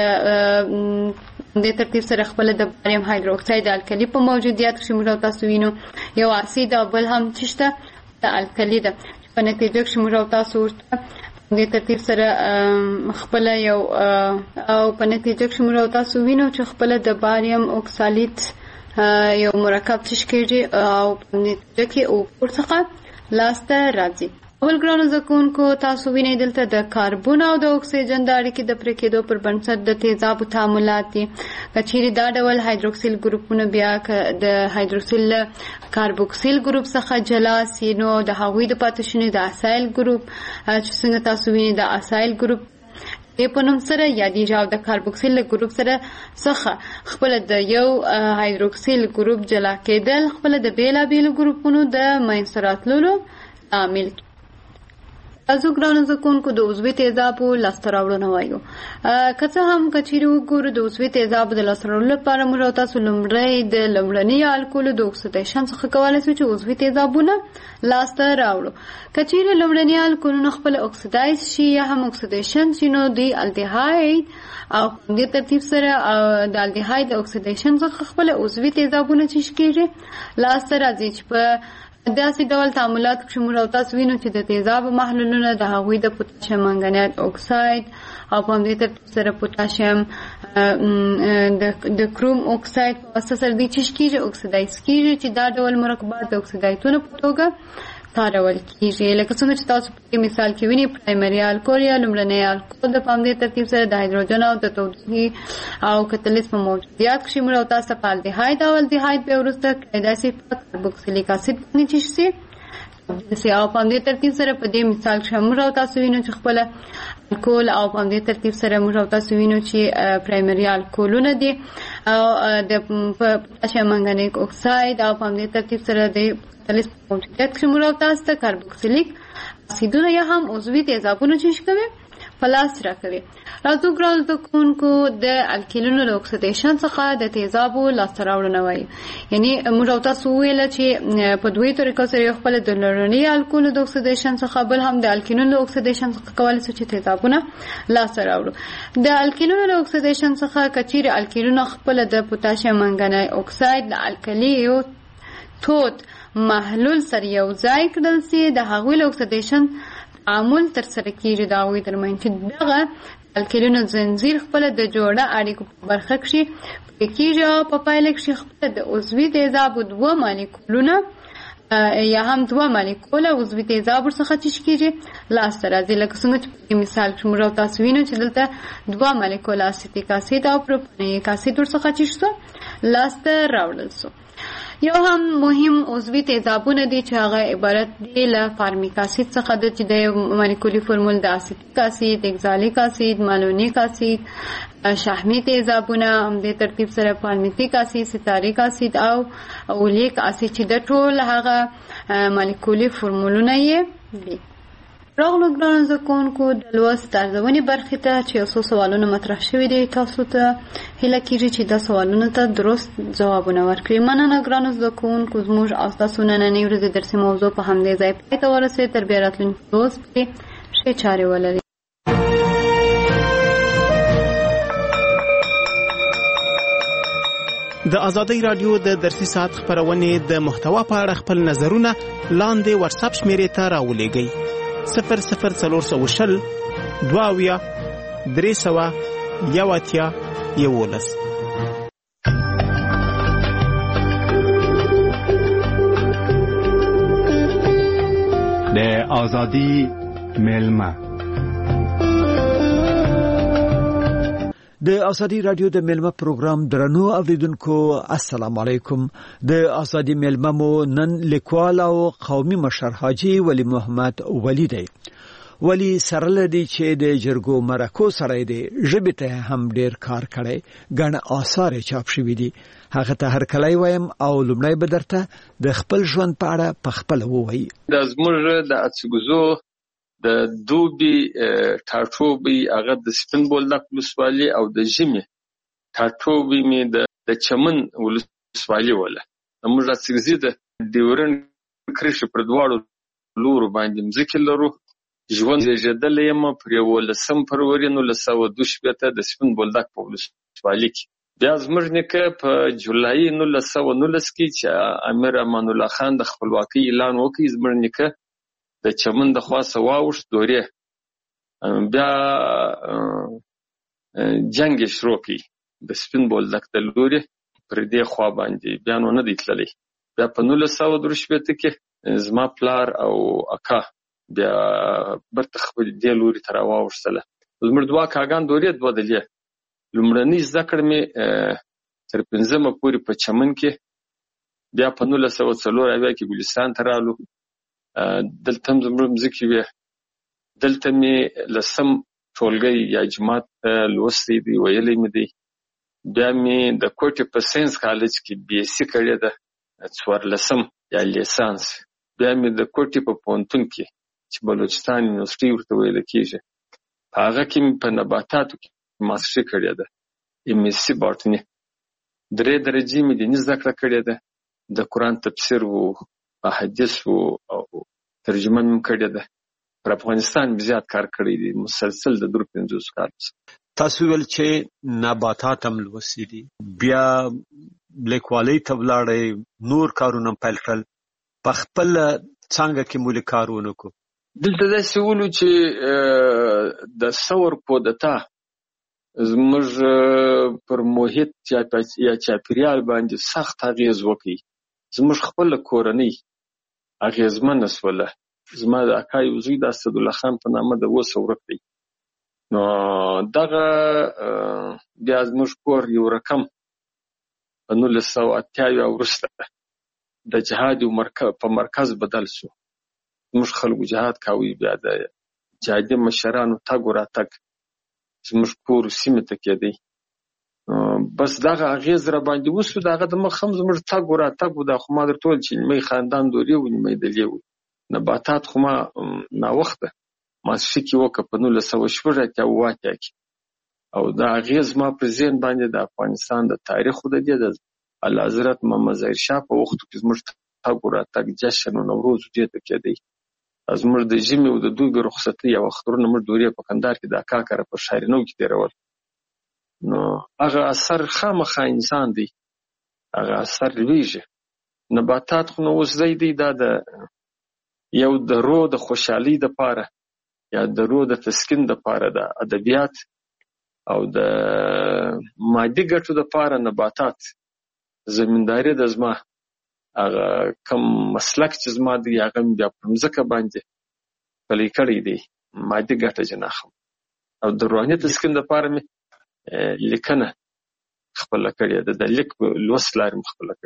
د ترتیب سره خپل د باریم هایدروکساید الکلی په موجودیت کې موږ تاسو وینو یو اسید او بل هم چشته د الکلی ده په نتیجه کې موږ تاسو د ترتیب سره خپل یو او په نتیجه کې موږ تاسو وینو چې خپل د باریم اوکسالیت یو مرکب تشکیږي او په نتیجه کې او ورڅخه لاسته راځي. اول ګرانو زکونکو تاسو وینئ دلته د کاربن او د اکسیجن د اړیکې د پرې کېدو پر بنسټ د تیزابو تعاملات دي. که چیرې دا ډول هایدروکسیل ګروپونه بیا د هایدروکسیل کاربوکسیل ګروپ څخه جلا سي نو د هغوی د پاتې شونې د اسایل ګروپ چې څنګه تاسو وینئ د اسایل ګروپ په نوم سره یادېږي او د کاربوکسیل ګروپ سره څخه خپل د یو هایدروکسیل ګروپ جلا کېدل خپل د بیلابیلو ګروپونو د منځته راتللو عامل ازو ګرانو زکونکو د عضوي تیزابو لاسته راوړنه وایو. که څه هم که چیرې وګورو د عضوي تیزابو د لاسته راوړلو لپاره موږ تاسو لومړی د لومړني الکولو د اکسیدیشن څخه کولی شو چې عضوي تیزابونه لاسته راوړو. که چیرې لومړني الکولونه خپل اکسیدایز شي یا هم اکسیدیشن شي نو دوی الډیهاید او په دې ترتیب سره د الډیهاید د اکسیدیشن څخه خپل عضوي تیزابونه چې کېږي لاسته راځي چې په داسې ډول تعاملات کې موږ تاسو وینو چې د تیزاب محلولونه د هغوی د پوتاشیم منګنیز اکساید او په دې ترتیب سره پوتاشیم د کروم اکساید په واسطه سره د چې کېږي اکسیدایز کېږي چې دا ډول مرکبات د اکسیدایتونو په توګه کارول کیږي. لکه څنګه چې تاسو په مثال کې وینئ پرایمري الکول یا لومړنی الکول د په دې ترتیب سره د هایدروجن او د تودوخې او کتلیز په موجودیت کې موږ تاسو په الډیهاید او الډیهاید به وروسته داسې کاربوکسیلیک اسید باندې چې شي او په دې ترتیب سره په دې مثال کې موږ تاسو وینو چې خپل الکول او په دې ترتیب سره موږ تاسو وینو چې پرایمري الکولونه دي او د پوتاشیم منګنیز اکساید او په دې ترتیب سره د تلیس موجودیت کې موږ تاسو ته کاربوکسیلیک اسیدونه یا هم عضوي تیزابونه چې کوي پلاس راکوي. راځو ګرانو زکونکو د الکیلونو د اکسیدیشن څخه د تیزابو لاسته راوړنه وایي. یعنی موږ تاسو ویل چې په دوی طریقو سره یو خپل د لومړني الکولو د اکسیدیشن څخه بل هم د الکینونو د اکسیدیشن څخه کولی شو چې تیزابونه لاسته راوړو. د الکینونو د اکسیدیشن څخه کچیر الکینونو خپل د پوتاشیم منګنیز اکساید د الکلی یو تود محلول سره یو ځای کړل سي د هغوی له اکسیدیشن تعامل تر سره کیږي د هغوی ترمنځ چې دغه الکلینو زنجیر خپل د جوړه اړیکو په برخه کې کیږي او په پایله کې خپل د عضوي تیزابو دوه مالیکولونه یا هم دوه مالیکول عضوي تیزاب څخه چې کیږي لاسته راځي. لکه څنګه چې مثال کې موږ تاسو وینئ چې دلته دوه مالیکول اسیتیک اسید او پروپانیک اسید څخه چې شو لاسته راوړل شو. یو هم مهم عضوي تیزابونه دي چې هغه عبارت دي له فارمیک اسید څخه د چې د مالیکولي فورمول د اسیتیک اسید، اکزالیک اسید، مالونیک اسید، شحمی تیزابونه هم د ترتیب سره فارمیتیک اسید، ستاریک اسید او اولیک اسید چې د ټول هغه مالیکولي فورمولونه یې دي. راغلو ګرانو زده کوونکو د لوست ارزونې برخې ته چې یو څو سوالونه مطرح شوي دي، تاسو ته هیله کېږي چې دا سوالونو ته درست ځوابونه ورکړئ. مننه ګرانو زده کوونکو، زموږ او ستاسو نننۍ ورځې درسي موضوع په همدې ځای پای ته ورسېد. تر بیا راتلونکي روز پرې ښې چارې ولرئ. د آزادۍ رادیو د درسي ساعت خپرونې د محتوا په اړه خپل نظرونه لاندې واتساپ شمیرې ته راولېږئ: صفر صفر څلور سوه شل دوه اویا درې سوه یو اتیا یولس. د آزادۍ میلمه د ازادي رادیو د میلمه پروګرام درنو اوریدونکو السلام علیکم. د ازادي میلمه مو نن لیکوال او قومي مشر حاجی ولی محمد ولی دی. ولی سره لدی چې د جرګو مرکو سره دی ژبه ته هم ډیر کار کړي، ګڼ آثار چاپ شوي دي. هغه ته هر کله وایم او لومړی بدرته د خپل ژوند په اړه په خپل ووایي. د زموږ د اڅګزو د دوبي ټاټوبي هغه د سپین بولدک ولسوالي او د ژمي ټاټوبي می د چمن ولسوالي ولا موږ اڅګزي د ډیورن کرښې پر دواړو لورو باندې مځکې لرو. ژوند زیږیدل یم پر یولسم فروری نولس سوه دوه شپېته د سپین بولدک په ولسوالي کې. بیا زموږ نیکه په جولای نولس سوه نولس کې چې امیر امان الله خان د خپلواکۍ اعلان وکړ، زموږ نیکه د چمن د خواصه واوښت دورې. بیا جنگ شروع کړي د سپین بولدک د لوري پر دې خوا باندې، بیا نو نه دی تللی. بیا په نولس سوه دوه شپېته کې زما پلار او اکا بیا برته خپل دې لوري ته راواوښتله. زموږ دوه کاګان دورې دوه دلې. لومړنۍ زده کړه مې تر پنځمه پورې په چمن کې، بیا په نولس سوه څلور اویا کې ګلستان ته رالو. دلته هم زموږ مځکې وې. دلته مې لسم ټولګی یا جماعت لوستی دی، ویلی مې دی. بیا مې د کوټې په ساینس کالج کې بي ایس سي کړې ده، څوارلسم یا لیسانس. بیا مې د کوټې په پوهنتون کې چې بلوچستان یونیورسټي ورته ویل کېږي، په هغه کې مې په نباتاتو کې ماسټري کړې ده، ایم ایس سی باټني. درې درجې مې دیني زده کړه کړې ده، د قرآن تفسیر و، احادیث و او ترجمه مې کړې ده. پر افغانستان مې زیات کار کړی دی، مسلسل د درو پنځوس کال. تاسو ویل چې نباتات هم لوستي دي، بیا لیکوالۍ ته ولاړئ، نور کارونه پیل کړل. په خپل څانګه کې مو کارونه کو دلته داسې ولو چې د ثور کودتا زموږ پر محیط یا چاپیریال باندې سخت اغیز وکړي. زموږ خپل کورنۍ اغیزمنه شوله. زما د اکا یو زوی د اسدالله خان په نامه د اوسه ورک دی. نو دغه بیا زموږ کور یو رقم په نولس سوه اتیا وروسته د جهاد په مرکز بدل شو. زموږ خلکو جهاد کوي، بیا د جهادي مشرانو تګ و راتګ زموږ کور سیمې ته کېدی. بس دغه اغیز را باندې وشو. دغه د مخ هم زموږ تګ و راتګ و. دا خو ما درته ویل چې نیمه خاندان دورې و نیمه دلې و. نباتات خو ما ناوخته ماسټري کې وکړه په نولس سوه شپږ اتیا اوه اتیا کې. او دا اغیز ما پر ذهن باندې د افغانستان د تاریخ د دې د اعلیحضرت محمد ظاهر شاه په وختو کې زموږ تګ و راتګ جشن و نوروز دې ته کېدی. زموږ د ژمي او د دوبي رخصتۍ او اخترونه موږ دورې په کندهار کې د اکا کره په شارینو کې تېرول. نو هغه اثر خامخا انسان دی، هغه اثر لویږي. نباتات خو نو اوس ځای دی دا د یو د روح د خوشحالۍ دپاره یا د روح د تسکین دپاره د ادبیات او د مادي ګټو دپاره نباتات زمینداري د زما هغه کم مسلک چې زما دی هغه مې بیا پر مځکه باندې پلی کړی دی، مادي ګټه جې نه اخلم. او د روحاني تسکین دپاره مې لیکنه خپله کړې ده، د لیک لوست لارې مې خپله کړې ده.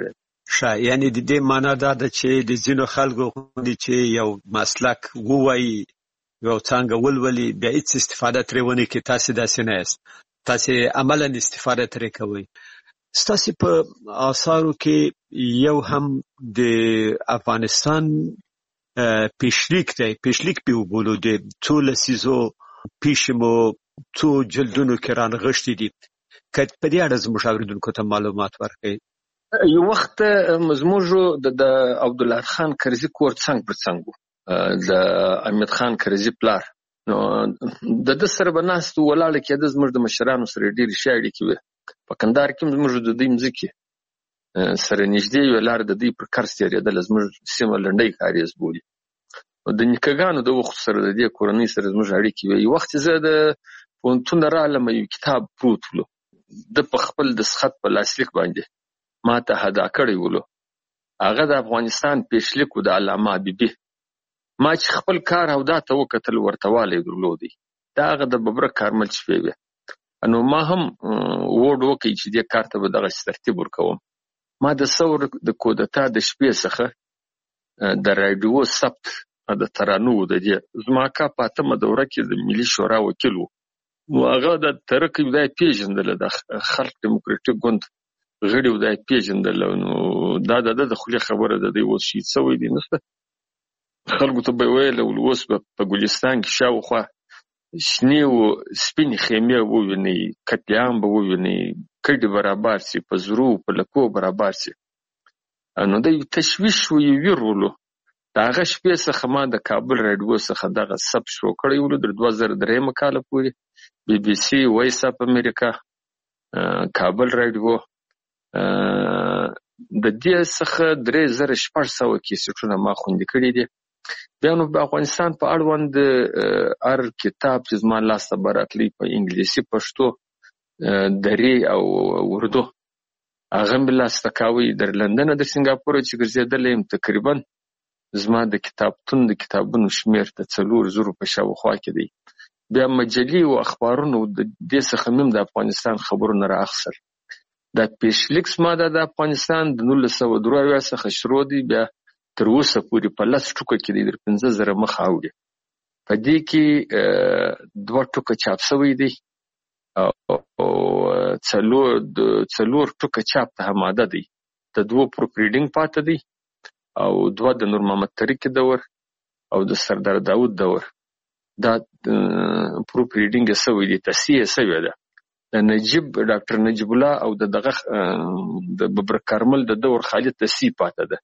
ښه، یعنی د دې معنا دا ده چې د ځینو خلکو غوندې چې یو مسلک ووایي، یو څانګه ولولي، بیا هېڅ استفاده ترې ونه کړي، تاسې داسې نه یاست، تاسې عملاً استفاده ترې کوئ. ستاسې په آثارو کې یو هم د افغانستان پیشلیک دی، پیشلیک به وبولو، د څو لسیزو پیښې مو څو جلدونو کې رانغښتي دي. که په دې اړه زموږ اورېدونکو ته معلومات ورکړئ. یو وخت زموږ د عبدالله خان کرزي کور څنګ پر څنګ و، د امید خان کرزي پلار. نو د ده سره به ناست ولاړه کېده، زموږ د مشرانو سره ډېرې ښې اړیکې وې. په کندهار کې زموږ د دوی مځکې سره نږدې وې، لار د دوی پر کرس تېرېدله، زموږ سیمه لنډۍ کاریز بولي. د نیکهګانو د وخت سره د دې کورنۍ سره زموږ اړیکې وې. یو وخت زه د پوهنتون رالم، یو کتاب پروت ولو، د په خپل دستخط په لاسلیک باندې ما ته هدا کړی ولو. هغه د افغانستان پیشلیک و د علامه حبیبي. ما چې خپل کار او دا ته وکتل، ورته والی درلودی، دا هغه د ببرک کارمل شپې وې. نو ما هم ووډ وکړی چې دې کار ته به دغسې ترتیب ورکوم. ما د ثور د کودتا د شپې څخه د راډیو ثبت د ترانو د دې زما اکا په اتمه دوره کې د ملي شورا وکیل و. نو هغه د ترک ودای پیژندله، د خلق دیموکراتیک ګوند غړي ودای پیژندله. نو دا د د خولي خبره ده، دی اوس شي څوی دی نشته. خلکو ته به ویل اوس په ګلستان کې شاوخوا شنې و سپینې خیمې ووینئ، قتل عام به ووینئ، کډې برابر سي، په زرو په لکو برابر سي. نو د تشویش و یو ویر ولو. د هغه شپې څخه ما د کابل راډیو څخه دغه ثبت شروع کړی ولو تر دوه زره درېیمه کاله پورې. بي بي سي، وایس اف امریکا، کابل راډیو، د دې څخه درې زره شپږ سوه کیسټونه ما خوندي کړي دي. بیا نو په افغانستان په اړوند هر کتاب چې زما لاسته به راتلی په انګلیسي، پښتو، دري او اردو، هغه مې لاسته کاوه. در لندن در سنګاپور چې ګرځېدلی یم، تقریبا زما د کتابتون د کتابونو شمېر د څلور زرو په شاوخوا کې دی. بیا مجلې او اخبارونو د دې څخه مې د افغانستان خبرونه رااخیستل. دا پیشلیک زما د افغانستان د نولس سوه درې اویا څخه شروع دی، بیا تر اوسه پورې په لس ټوکه کې دی، در پنځه زره مخه اوړي. په دې کې دوه ټوکه چاپ شوی دی او څلور څلور ټوکه چاپ ته آماده دی. د دوه پروف ریډینګ پاته دی، او دوه د نور محمد طریق دور او د سردار داود دور. دا پروف ریډینګ شوی دی، تصحیح شوی ده. د نجیب ډاکټر نجیب الله او د دغه د ببرک کارمل د دور خالد تصحیح پاته ده.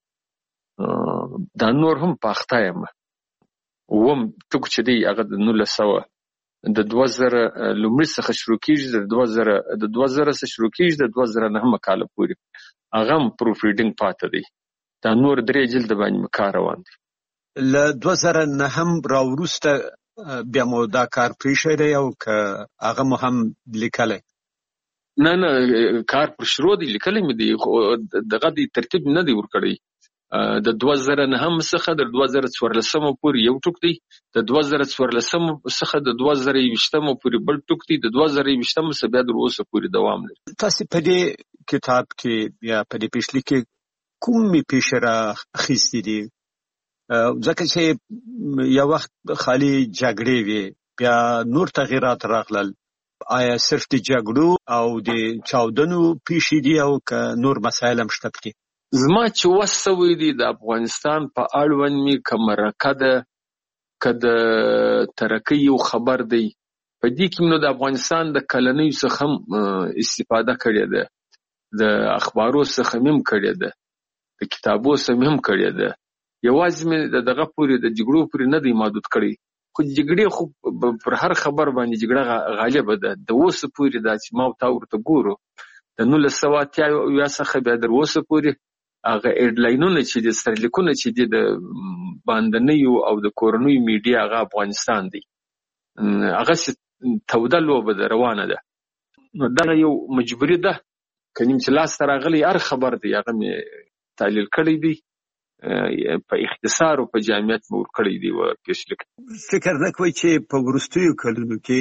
دا نور هم په اخته یم. اووم ټوک چې دی هغه د نولس سوه د دوه زره لومړي څخه شروع کېږي، د دوه زره د دوه زره څخه شروع کېږي د دوه زره نهمه کاله پورې هغه هم پروف ریډینګ پاته دی. دا نور درې جلده باندې مې کار روان دی. له دوه زره نهم راوروسته بیا مو دا کار پرېښی دی او که هغه مو هم لیکلی؟ نه نه، کار پر شروع دی، لیکلی مې دی، خو دغه دی ترتیب نه دی ورکړی. د دوه زره نهم څخه د دوه زره څوارلسمه پورې یو ټوک دی، د دوه زره څوارلسمه څخه د دوه زره یوویشتمه پورې بل ټوک دی، د دوه زره یوویشتمه څخه بیا تر اوسه پورې دوام لري. تاسې په دې کتاب کې یا په دې پیشلیک کې کومې پیښې رااخیستې دي؟ ځکه چې یو وخت خالي جګړې وې، بیا نور تغییرات راغلل. آیا صرف د جګړو او د چاودنو پیښې دي او که نور مسایل هم شته پکې؟ زما چې وس سوی دی د افغانستان په اړوند مې که مرکه ده، که د ترقۍ یو خبر دی، په دې کې نو د افغانستان د کلنیو څخه هم استفاده کړې ده، د اخبارو څخه مې هم کړې ده، د کتابو څخه مې هم کړې ده. یوازې مې د دغه پورې د جګړو پورې نه دی محدود کړی، خو جګړې خو پر هر خبر باندې جګړه غالبه ده. د اوسه پورې دا چې ما تا ورته ګورو د نولس سوه اتیا اویا څخه بیا تر اوسه پورې هغه هیډلاینونه چې دي، سترلیکونه چې دي د باندنیو او د کورنیو میډیا، هغه افغانستان دی. هغسې توده لوبه ده، روانه ده. نو دغه یو مجبوري ده، که نیم چې لاسته راغلی هر خبر دی هغه مې تحلیل کړی دی، په اختصار او په جامعیت مې ورکړی دی. و پیشلیک فکر نه کوئ چې په وروستیو کلونو کې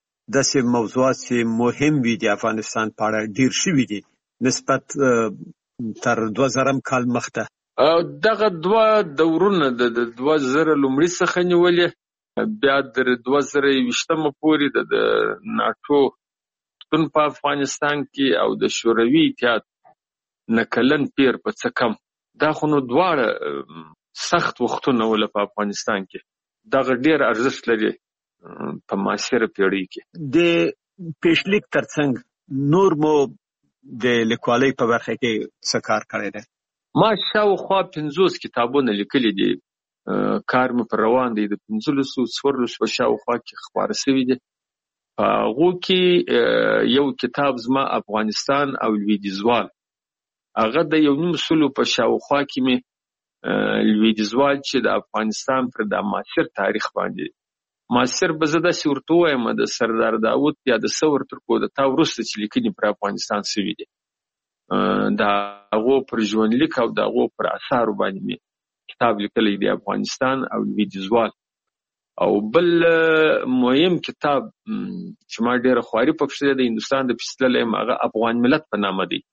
داسې موضوعات چې مهم وي د افغانستان په اړه ډېر شوي دي نسبت تر دوه زرم کال مخته. دغه دوه دورونه د دوه زره لومړي څخه نیولې، بیا د دوه زره یوویشتمه پورې د ناټو شتون په افغانستان کې او د شوروي اتحاد نه کلن پیر په څه کم، دا خو نو دواړه سخت وختونه ول په افغانستان کې. دغه ډیر ارزښت لري په معاصره پیړۍ کې. د پیشلیک ترڅنګ نور مو د لیکوالۍ په برخه کې څه کار کړی دی؟ ما شاوخوا پنځوس کتابونه لیکلي دي، کار مې پر روان دی، د پنځلسو څوارلسو په شاوخوا کې خپاره شوي دي. په هغو کې یو کتاب زما افغانستان او لویدیځوال، هغه د یو نیم سلو په شاوخوا کې مې لویدیځوال چې د افغانستان پر د معاصر تاریخ باندې، معاصر به زه داسې ورته ووایم د سردار داود یا د ثور تر کودتا وروسته چې لیکنې پر افغانستان شوي دي، د هغو پر ژوندلیک او د هغو پر اثارو باندې مې کتاب لیکلی دی، افغانستان او لویدیځوال. او بل مهم کتاب چې ما ډېره خواري پکښې دی، د هندوستان د پیستللی یم، هغه افغان ملت په نامه دی.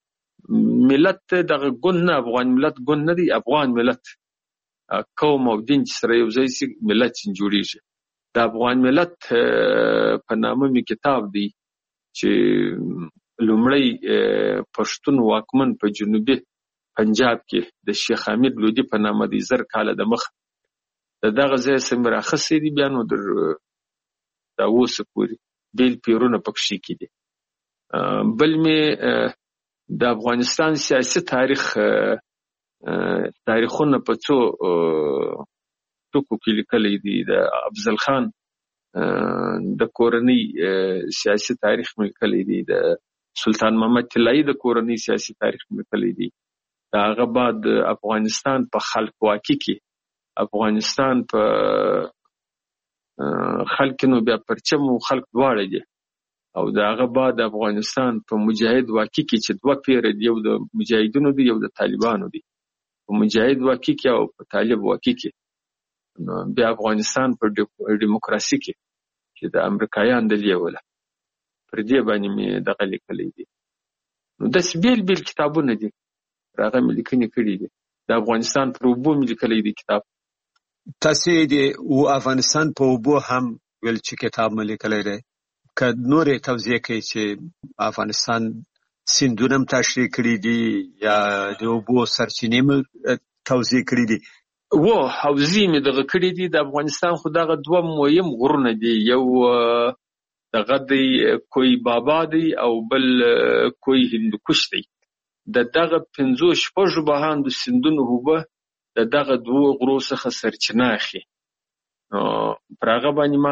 ملت دغه ګوند نه، افغان ملت ګوند نه دی، افغان ملت قوم او دین چې سره یو ځای شي ملت چې جوړېږي. د افغان ملت په نامه مې کتاب دی چې لومړی پښتون واکمن په جنوبي پنجاب کې د شیخ حمید لودي په نامه دی، زر کاله د مخ د دغه ځای څخه مې راخیستی دي، بیا نو در دا اوسه پورې بیل پیرونه پکښې کې دي. بل مې د افغانستان سیاسي تاریخ تاریخونه په څو ټکو کې لیکلی دي. د افضل خان د کورنۍ سیاسي تاریخ مې لیکلی دی، د سلطان محمد طلایي د کورنۍ سیاسي تاریخ مې لیکلی دی. د هغه بعد افغانستان په خلقواکي کې، افغانستان په خلق نو بیا پرچم او خلق دواړه دي، او د هغه بعد افغانستان په مجاهد واقع کې چې دوه پیره دی، یو د مجاهدونو دی، یو د طالبانو دی. په مجاهد واقع کې او په طالب واقع کې بیا افغانستان په ډیموکراسي کې چې د امریکایان د لیوله پر دې باندې مې دغه لیکلی دي. نو داسې بیل بیل کتابونه دي راغه مې لیکنې کړي دي. د افغانستان پر اوبو مې لیکلی دی کتاب. تاسې د افغانستان په اوبو هم ویل چې کتاب مې لیکلی دی، که نورې توضیح کوي چې افغانستان سیندونه هم تشریح کړي دي یا د اوبو سرچینې مې توضیح کړي دي؟ و حوزې مې دغه کړي دي. د افغانستان خو دغه دوه مهم غرونه دي، یو دغه دی کوی بابا دی او بل کوی هندوکش دی. د دغه پنځو شپږو بهاندو سیندونو اوبه د دغه دوو غرو څخه سرچینه اخلي. پر هغه باندې ما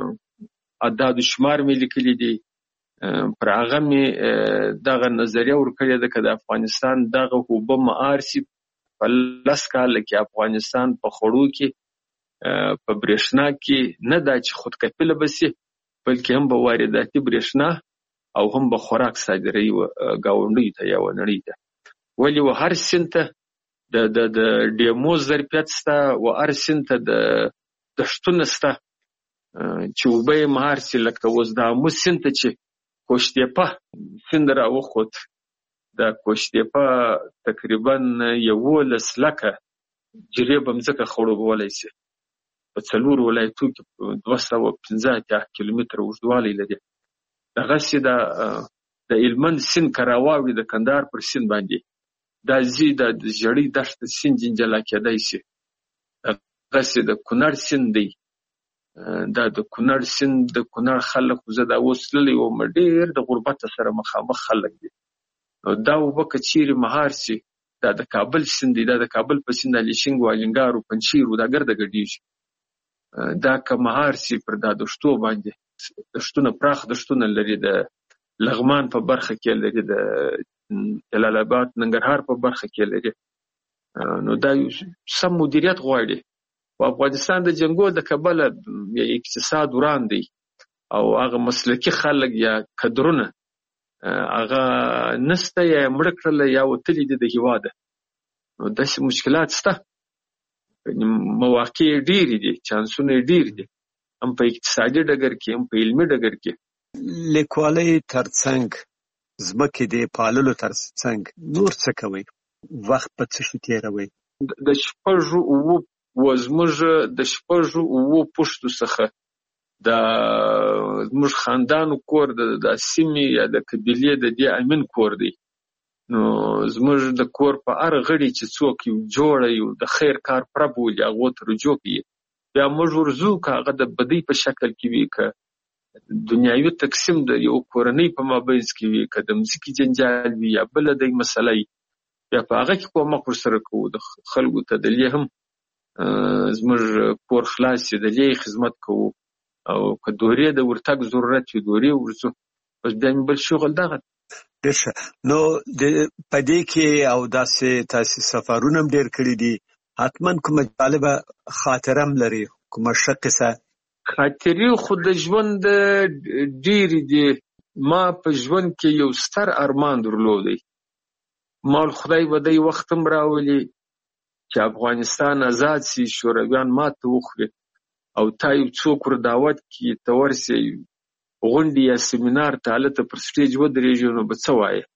عدد شمار مې لیکلي دي، پر هغه مې دغه نظریه ورکړې ده که د افغانستان دغه اوبه معیار شي په لس کاله کې افغانستان په خوړو کې، په برېښنا کې نه دا چې خودکفیله به شي، بلکې هم به وارداتي برېښنا او هم به خوراک صادروي ګاونډیو ته یا نړۍ ته. ولې و هر سیند ته د د د ډیمو ظرفیت شته، و هر سیند ته د دښتونه شته چې اوبه یې مهار شي. لکه اوس د آمو سیند ته چې کوشتېپه سیند راوخوت، د کوشتېپه تقریبا یولس لکه جریب مځکه خړوبولی شي. په څلور ولایتو کې دوه سوه پنځه اتیا کیلومتره اوږدوالی لري. دغسې د د هلمند سیند که راواوړي د کندهار پر سیند باندې، دا ځي د ژړۍ دښته سیند جلا کېدی شي. دغسې د کونړ سیند دی، دا د کونړ سیند د کونړ خلک، زه دا اوس تللی وم، ډېر د غربته سره مخامخ خلک دي. نو دا اوبه که چیرې مهار شي، دا د کابل سیند دی، دا د کابل په سیند الیشنګ و الینګار و پنجشیر و دا ګرده ګډېږي. دا که مهار شي پر دا دښتو باندې، دښتونه پراخ دښتونه لري، د لغمان په برخه کې لري، د جلال آباد ننګرهار په برخه کې لري. نو دا سم مدیریت غواړي. په افغانستان د جنګو د کبله اقتصاد وران دی او هغه مسلکي خلک یا کدرونه هغه نسته یا مړه کړله یا وتلي دي د هېواده. نو داسې مشکلات شته، مواقع یې ډېرې دي، چانسونه یې ډېر دي، هم په اقتصادي ډګر کې هم په علمي ډګر کې. لیکوالۍ ترڅنګ ځمکې د پاللو تر څنګ نور څه کوئ؟ وخت په څه شي تېروئ؟ د شپږو اوو و زموږ د شپږو اوو پوښتو څخه د زموږ خاندانو کور د سیمې یا د قبیلې د دې امین کور دی. نو زموږ د کور په هر غړي چې څوک یو جوړه یو د خیر کار پره بولي هغو ته رجوع کوي، بیا موږ ورځو که هغه د بدۍ په شکل کې وي، که دنیاوي تقسیم د یو کورنۍ په مابینځ کې وي، که د مځکې جنجال وي یا بله دی مسله وي، بیا په هغه کې کومک ورسره کوو. د خلکو ته د لې هم زموږ کور خلاص وي د لې خدمت کوو، او که دورې د ورتګ ضرورت وي دورې ورځو. بس بیا مې بل شغل دغه. ډېر ښه. نو په دې کې او داسې تاسې سفرونه هم ډېر کړي دي، حتما کومه جالبه خاطره هم لري، کومه ښه قصه؟ خاطرې خو د ژوند ډېرې دي. ما په ژوند کې یو ستر ارمان درلودی. مال خدای به دی وخت هم راولي چې افغانستان آزاد سي، شورویان ماته وخوري او تا یو څوک ور دعوت کړي ته ورسې غونډې یا سیمینار ته هلته پر سټیج ودرېږي، نو به څه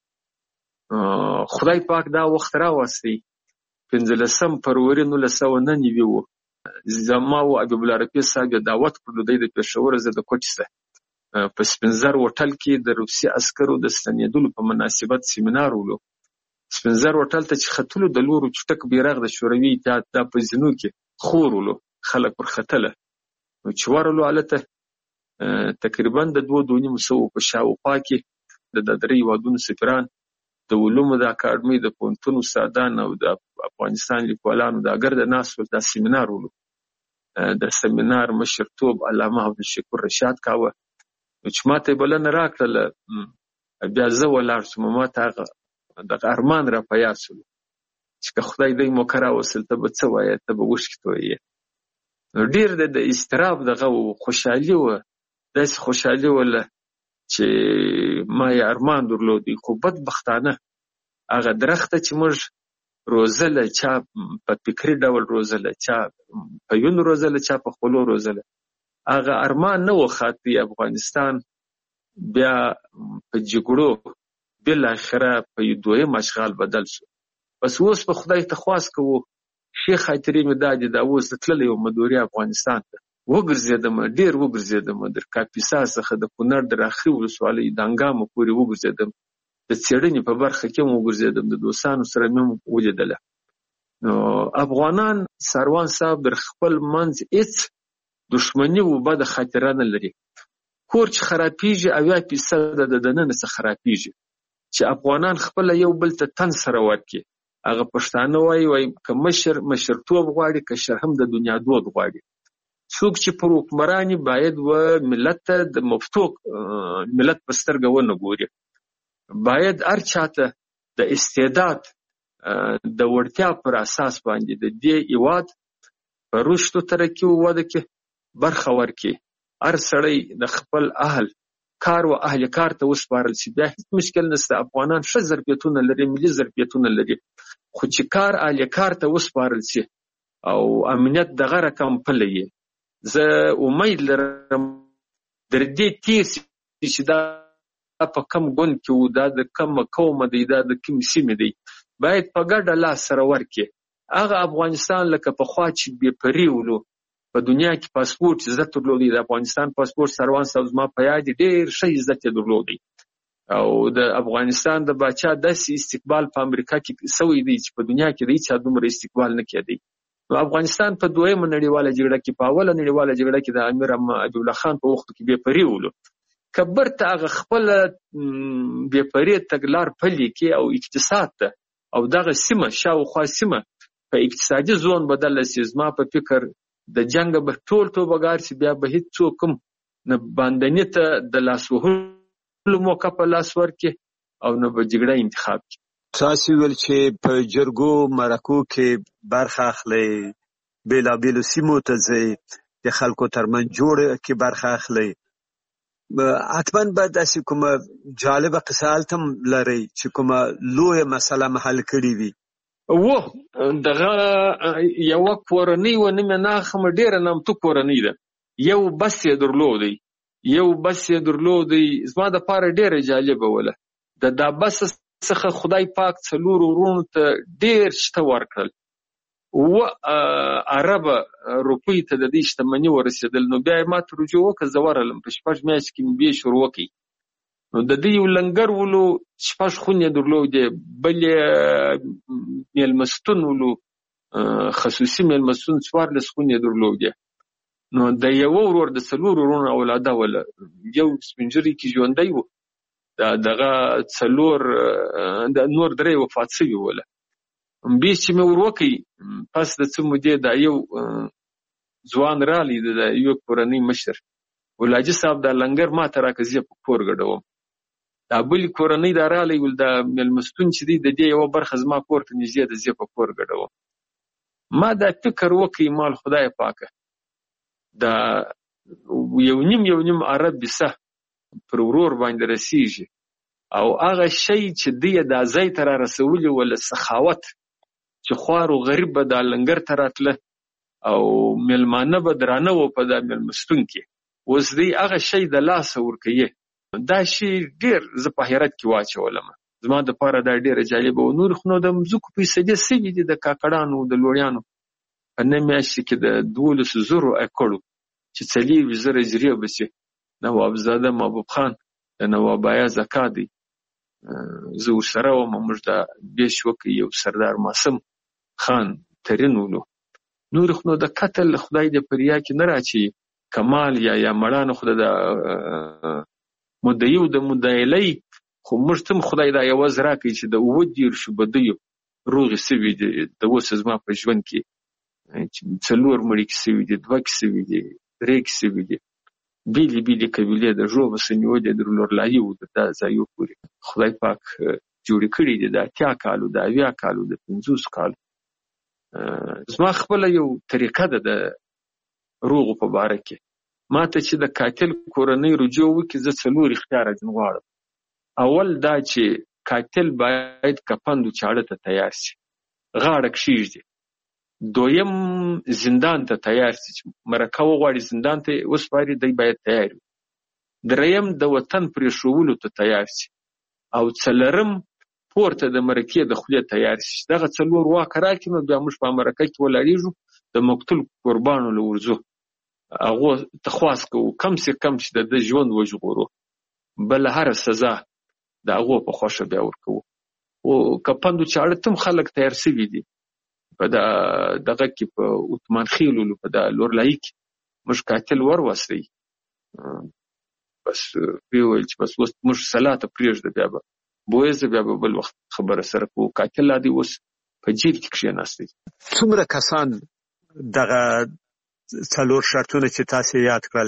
وایې؟ خدای پاک دا وخت راوستی پنځلسم فروری نولس سوه نهه نوي و. زما و حبیب الله رفیع صاحب یې دعوت کړلو، دی د پېښور زه د کوټې څخه په سپین زر هوټل کې د روسي عسکرو د ستنېدلو په مناسبت سیمینار ولو. سپین زر هوټل ته چې ختلو د لورو چټک بیرغ د شوروي اتحاد دا په زینو کې خور ولو، خلک ورختله. نو چې ورلو هلته تقریبا د دوه دوه نیم سوو په شاوخوا کې د درې هېوادونو سفیران، د علومو د اکاډمۍ د پوهنتون استادان او د افغانستان لیکوالانو دا ګرده ناست ول. دا سیمینار ولو. د سیمینار مشرتوب علامه عبدالشکور رشاد کاوه. نو چې ماته یې بلنه راکړله بیا زه ولاړ شوم. ما ته هغه دغه ارمان را په یاد شولو چې که خدای دی موقع راوستل ته به څه وایې، ته به وشکې تویې. نو ډېر د اضطراب دغه و، خوشحالي وه، داسې خوشحالي وله چې ما یې ارمان درلودی. خو بدبختانه هغه درخته چې موږ روزله، چا په فکري ډول روزله، چا په یون روزله، چا په خولو روزله، هغه ارمان نه و خاطی. افغانستان بیا په جګړو بالاخره په یو دویم اشغال بدل شو. بس اوس په خدای ته خواست کوو، ښې خاطرې مې دا دي، دا اوس زه تللی یم مدوري افغانستان ته، وګرځېدم، ډېر وګرځېدم، در کاپیسا څخه د کونړ د راخري ولسوالۍ د انګامو پورې وګرځېدم، د څېړنې په برخه کې هم وګرځېدم، د دوستانو سره مې هم ولیدله. نو افغانان سروان صاحب در خپل منځ هېڅ دښمني و بده خاطره نه لري. کور چې خرابېږي اویا فیصده د دننه څخه خرابېږي. چې افغانان خپله یو بل ته تن سره ورکړي، هغه پښتانه وایي وایي که مشر مشرتوب غواړي، که شر هم د دنیا دود غواړي. څوک چې پر حکمراني باید و ملت ته د مفتو ملت په سترګه ونه ګوري، باید هر چاته د استعداد د وړتیا پر اساس باندې د دې هېواد په رشد و ترقي و وده کې برخه ورکړي. هر سړی د خپل اهل کار و اهل کار ته وسپارل شي، بیا هیڅ مشکل نشته. افغانان ښه ظرفیتونه لري، ملي ظرفیتونه لري، خو چې کار اهل کار ته وسپارل شي او امنیت دغه رقم پلی یې، زه امید لرم در دې تیر چې دا په کم ګوند کې و، دا د کم قومه دی، دا د کوم سیمې دی، باید په ګډه لاس سره ورکړي. هغه افغانستان لکه پخوا چې بې پرې ولو، په دنیا کې پاسپورټ عزت درلودی، د افغانستان پاسپورټ سروان صاحب زما په یاد ډېر ښه عزت یې درلودی، او د افغانستان د باچا داسې استقبال په امریکا کې سوی دی چې په دنیا کې د هیچا دومره استقبال نه کېدی. نو افغانستان په دویمه نړیواله جګړه کې، په اوله نړیواله جګړه کې د امیر حبیب الله خان په وخت کې بې پرې ولو، که برته هغه خپله بې پرې تګلار پلي کړي او اقتصاد ته او دغه سیمه شاوخوا سیمه په اقتصادي زون بدله شي، زما په فکر د جنګ به ټول توبګار شي، بیا به هېڅوک هم نه باندني ته د لاس وهلو موقع په لاس ورکړي او نه به جګړه انتخاب کړي. تاسو ویل چې په جرګو مرکو کې برخه اخلئ، بېلابېلو سیمو ته ځئ، د خلکو ترمنځ جوړ کې برخه اخلئ، حتما به داسې کومه جالبه قصه هلته هم لرئ چې کومه لویه مسله مو حل کړې وي؟ و دغه یوه کورنۍ و نه مې ناخمه، ډېره نامتو کورنۍ ده، یو بس یې درلودی، یو بس یې درلودی، زما دپاره ډېره جالبه وله. د دا بس څخه خدای پاک څلور ورونو ته ډېر شته ورکړل، اووه اربه روپۍ ته د دې شتمني ورسېدل. نو بیا یې ما ته رجوع وکړه، زه ورغلم په شپږ میاشتې کې مې بیا شروع کړئ. نو د دې یو لنګر ولو، شپږ خونې درلودې، بل یې میلمستون ولو، خصوصي میلمستون څوارلس خونې درلودې. نو د یوه ورور د څلور ورونو اولاده وله، یو سپین ږیری کې ژوندی و، دغه څلور نور درې وفات شوي وله. بیا چې مې ور وکړ پس د څه مودې دا یو ځوان رالی، د یو کورنۍ مشر ولاجي صاحب دا لنګر ما ته راکړه، زه په کور ګډوم. دا بلې کورنۍ دا رالی ول دا میلمستون چې دی د دې یوه برخه زما کور ته نږدې ده، زه په کور ګډوم. ما دا فکر وکړ مال خدای پاکه دا یو نیم یو نیم عرب بسه پر ورور باندې رسیږي، او هغه شی چې دی دا ځای ته را رسولي ولا سخاوت چې خوار و غریب به دا لنګر ته راتله او میلمانه به درانه و په دا میلمستون کې، اوس دی هغه شی د لاسه ورکوي. دا شی ډېر زه په حیرت کې واچولم، زما دپاره دا ډېره جالبه و. نور خو نو د مځکو پیسې سوي دي د کاکړانو د لوړیانو په نه میاشتې کې د دولسو زرو اکړو چې څلېرویشت زره اجرې به شي. نوابزاده محبوب خان د نواب ایاز اکا دی، زه ورسره وم، موږ دا بیش وکړ، یو سردار معصوم خان ترین ولو. نور خو نو د قتل خدای دې په ریا کې نه راچي، کمال یا یا مړانه خو د مدعیو د مدعیلۍ خو موږ ته خدای دا یوازې راکړي چې د اووه دېرشو بدیو روغې سوي دي. د اوس زما په ژوند کې څلور مړي کې سوي دي، دوه کې سوي دي، درې کې سوي دي. بیلې بیلې قبیلې د ژوبه سنیولې د لورلایي و د دا ځایو پورې خدای پاک جوړې کړي دي، د اتیا کالو، د اویا کالو، د پنځوس کالو. زما خپله یو طریقه ده د روغو په باره کې. ما ته چې د قاتل کورنۍ رجوع وکړي، زه څلور اختیار ځین غواړم. اول دا چې قاتل باید کفن و چاړه ته تیار شي، غاړه کښېږدي. دویم زندان ته تیار شي، چې مرکه وغواړي زندان ته وسپاري، دی باید تیار وي. دریم د وطن پرېښولو ته تیار شي، او څلرم پورته د مرکې د خولې تیار شي. دغه څلور واکه راکړي، نو بیا موږ په مرکه کې ولاړېږو، د مقتول قربانو له ورځو هغو ته خواست کوو کم سې کم چې د ده ژوند وژغورو، بله هره سزا د هغو په خوښه بیا ورکوو. خو که پند و چاړه تم خلک تیار سوي دي په دغه کې، په اتمان خیلولو په دا لورلایي کې موږ قاتل وروستی. بس ویې ویل چې بس اوس موږ سلا ته پرېږده، بیا به بویزه، بیا به بل وخت خبره سره کوو. قاتل لا دی اوس په جیل کې کښېناستی. څومره کسان دغه څلور شرطونه چې تاسې یاد کړل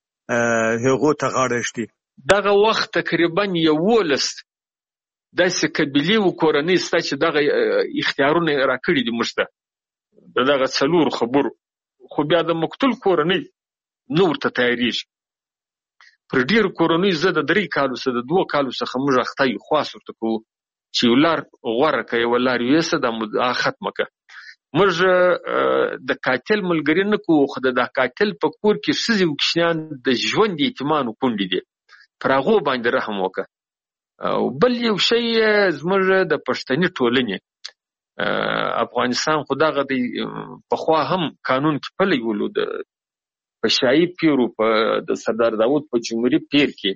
هغو ته غاړه ږدي؟ دغه وخت تقریبا یولس داسې قبیلې و کورنۍ شته چې دغه اختیارونه یې راکړي دي موږ ته د دغه څلورو خبرو. خو بیا د مقتول کورنۍ نه ورته تیارېږي. پر ډېرو کورنیو زه د درې کالو څخه د دوه کالو څخه موږ اخته یو، خواست ورته کوو چې یو لار غوره کړه، یوه لار یویسه، دا مدعا ختمه کړه. موږ د قاتل ملګري نه کوو، خو د قاتل په کور کې ښځې او کوچنیان د ژوند د یتیمانو کونډې دي، پر هغو باندې رحم وکړه. او بل یو شی زموږ د پښتني ټولنې افغانستان خو دغه دی پخوا هم قانون کې پلی ولو، د په شاهي پیرو په د سردار داود په جمهوري پیر کې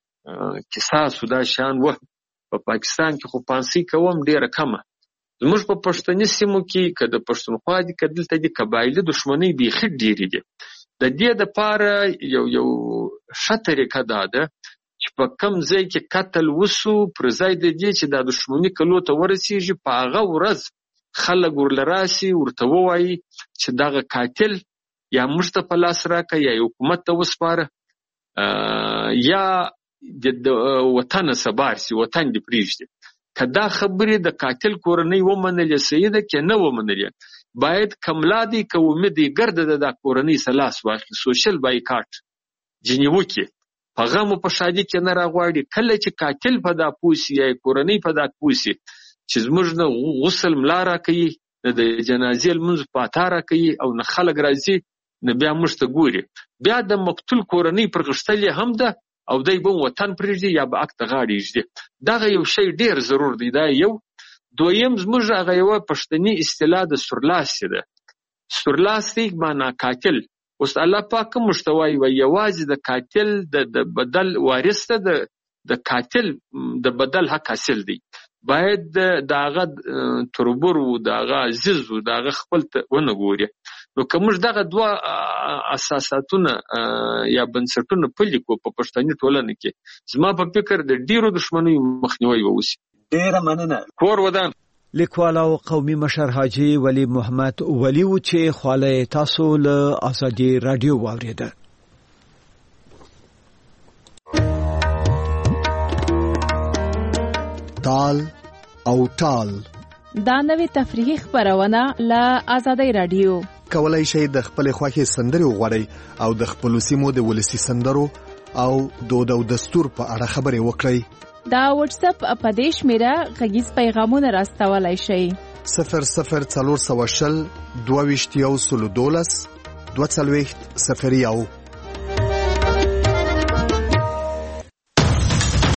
قصاص دا شان و. په پاکستان کې خو پانسي کوم ډېره کمه. زموږ په پښتني سیمو کې که د پښتونخوا دي که دلته دي قبایلي دښمنۍ بیخي ډېرې دي. د دې دپاره یو یو ښه طریقه دا ده چې په کم ځای کې قتل وسو، پر ځای د دې چې دا دښمني کلو ته ورسېږي، په هغه ورځ خلک ورله راسي، ورته ووایي چې دغه قاتل یا موږ ته په لاس راکړه، یا حکومت ته وسپاره، یا د وطنه سبار سي، وطن دې پرېږدي. که دا خبرې د قاتل کورنۍ ومنلې صحیح ده، که نه ومنلې باید کملا دی که امید یې ګرده د دا کورنۍ سه لاس واخلي، سوشل بایکاټ ځینې وکړي، په غم په شادي کې نه راغواړي. کله چې قاتل په دا پوه سي یا کورنۍ په دا پوه سي چې زموږ نه غسل ملا راکوي، نه د جنازې لمونځ په اتا راکوي، او نه خلک راځي، نه بیا موږ ته ګوري. بیا د مقتول کورنۍ پر غښتل هم ده، او دای به وطن پرېږدي یا به اکت غاړي ږدي. دغه یو شی ډیر ضرور دی. دا یو. دویم زموږ هغه یوه پښتني اصطلاح د سورلاسي ده. سورلاسي معنا قاتل. اوس الله پاک موږ ته وایي یوازې د قاتل د بدل وارث ته د د قاتل د بدل حق حاصل دی. باید د هغه تربور و د هغه عزیز و د هغه خپل ته ونه ګوري. نو که موږ دغه دوه اساساتونه یا بنسټونه پلي کړو په پښتني ټولنه کې، زما په فکر د ډیرو دښمنیو مخنیوی به وشي. ډیره مننه. کور ودان. لیکوال او قومي مشر حاجی ولی محمد ولی و چې خواله تاسو له آزادي رادیو واوریده. تال او تال دا نوې تفریحي خبرونه له آزادي رادیو. کولای شئ د خپل خوښي سندري وغوړئ او د خپل سیمو د ولسی سندرو او دود او دستور په اړه خبرې وکړئ. دا واتس اپ په دیش میرا غږیز پیغامونه راستولای شئ. صفر صفر څلور سوه شل دوه ویشت یو سلو دولس دوه څلوېښت صفر یو.